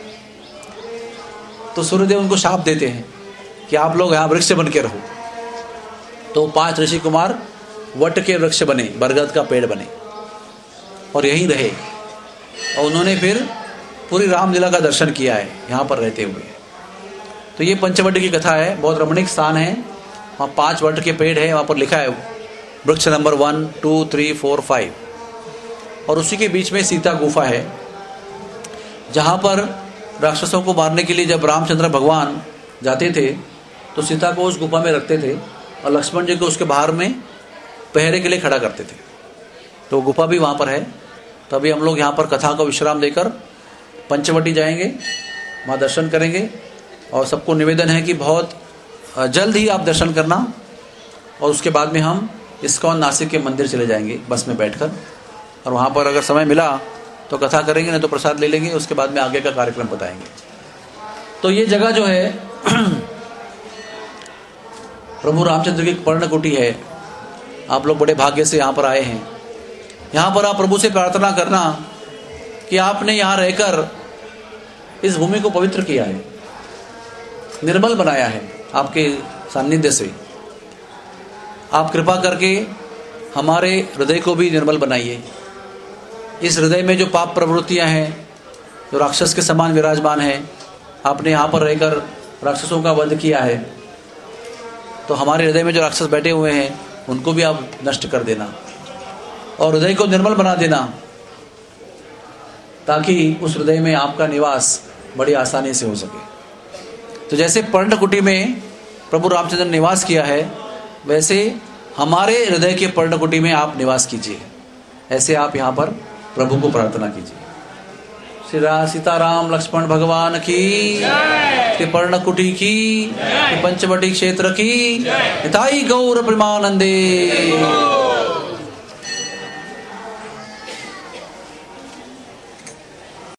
तो सूर्यदेव उनको शाप देते हैं कि आप लोग यहाँ वृक्ष बन के रहो। तो 5 ऋषि कुमार वट के वृक्ष बने, बरगद का पेड़ बने और यहीं रहे। और उन्होंने फिर पूरी रामलीला का दर्शन किया है यहाँ पर रहते हुए। तो ये पंचवटी की कथा है, बहुत रमणीक स्थान है। वहाँ 5 वट के पेड़ है, वहाँ पर लिखा है वृक्ष नंबर 1, 2, 3, 4, 5। और उसी के बीच में सीता गुफा है, जहाँ पर राक्षसों को मारने के लिए जब रामचंद्र भगवान जाते थे तो सीता को उस गुफा में रखते थे और लक्ष्मण जी को उसके बाहर में पहरे के लिए खड़ा करते थे। तो गुफा भी वहाँ पर है। तो अभी हम लोग यहाँ पर कथा को विश्राम देकर पंचवटी जाएंगे, वहाँ दर्शन करेंगे। और सबको निवेदन है कि बहुत जल्द ही आप दर्शन करना। और उसके बाद में हम इस्कॉन नासिक के मंदिर चले जाएंगे बस में बैठकर, और वहाँ पर अगर समय मिला तो कथा करेंगे, नहीं तो प्रसाद ले लेंगे। उसके बाद में आगे का कार्यक्रम बताएंगे। तो ये जगह जो है प्रभु रामचंद्र की पर्णकुटी है। आप लोग बड़े भाग्य से यहाँ पर आए हैं। यहाँ पर आप प्रभु से प्रार्थना करना कि आपने यहाँ रहकर इस भूमि को पवित्र किया है, निर्मल बनाया है आपके सानिध्य से। आप कृपा करके हमारे हृदय को भी निर्मल बनाइए। इस हृदय में जो पाप प्रवृत्तियां हैं, जो राक्षस के समान विराजमान हैं, आपने यहाँ पर रहकर राक्षसों का वध किया है, तो हमारे हृदय में जो राक्षस बैठे हुए हैं उनको भी आप नष्ट कर देना और हृदय को निर्मल बना देना, ताकि उस हृदय में आपका निवास बड़ी आसानी से हो सके। तो जैसे पर्णकुटी में प्रभु रामचंद्र ने निवास किया है, वैसे हमारे हृदय के पर्णकुटी में आप निवास कीजिए। ऐसे आप यहाँ पर प्रभु को प्रार्थना कीजिए। श्री सीताराम लक्ष्मण भगवान की, श्री पर्णकुटी की, श्री पंचवटी क्षेत्र की, निताई गौर प्रेमानंदे।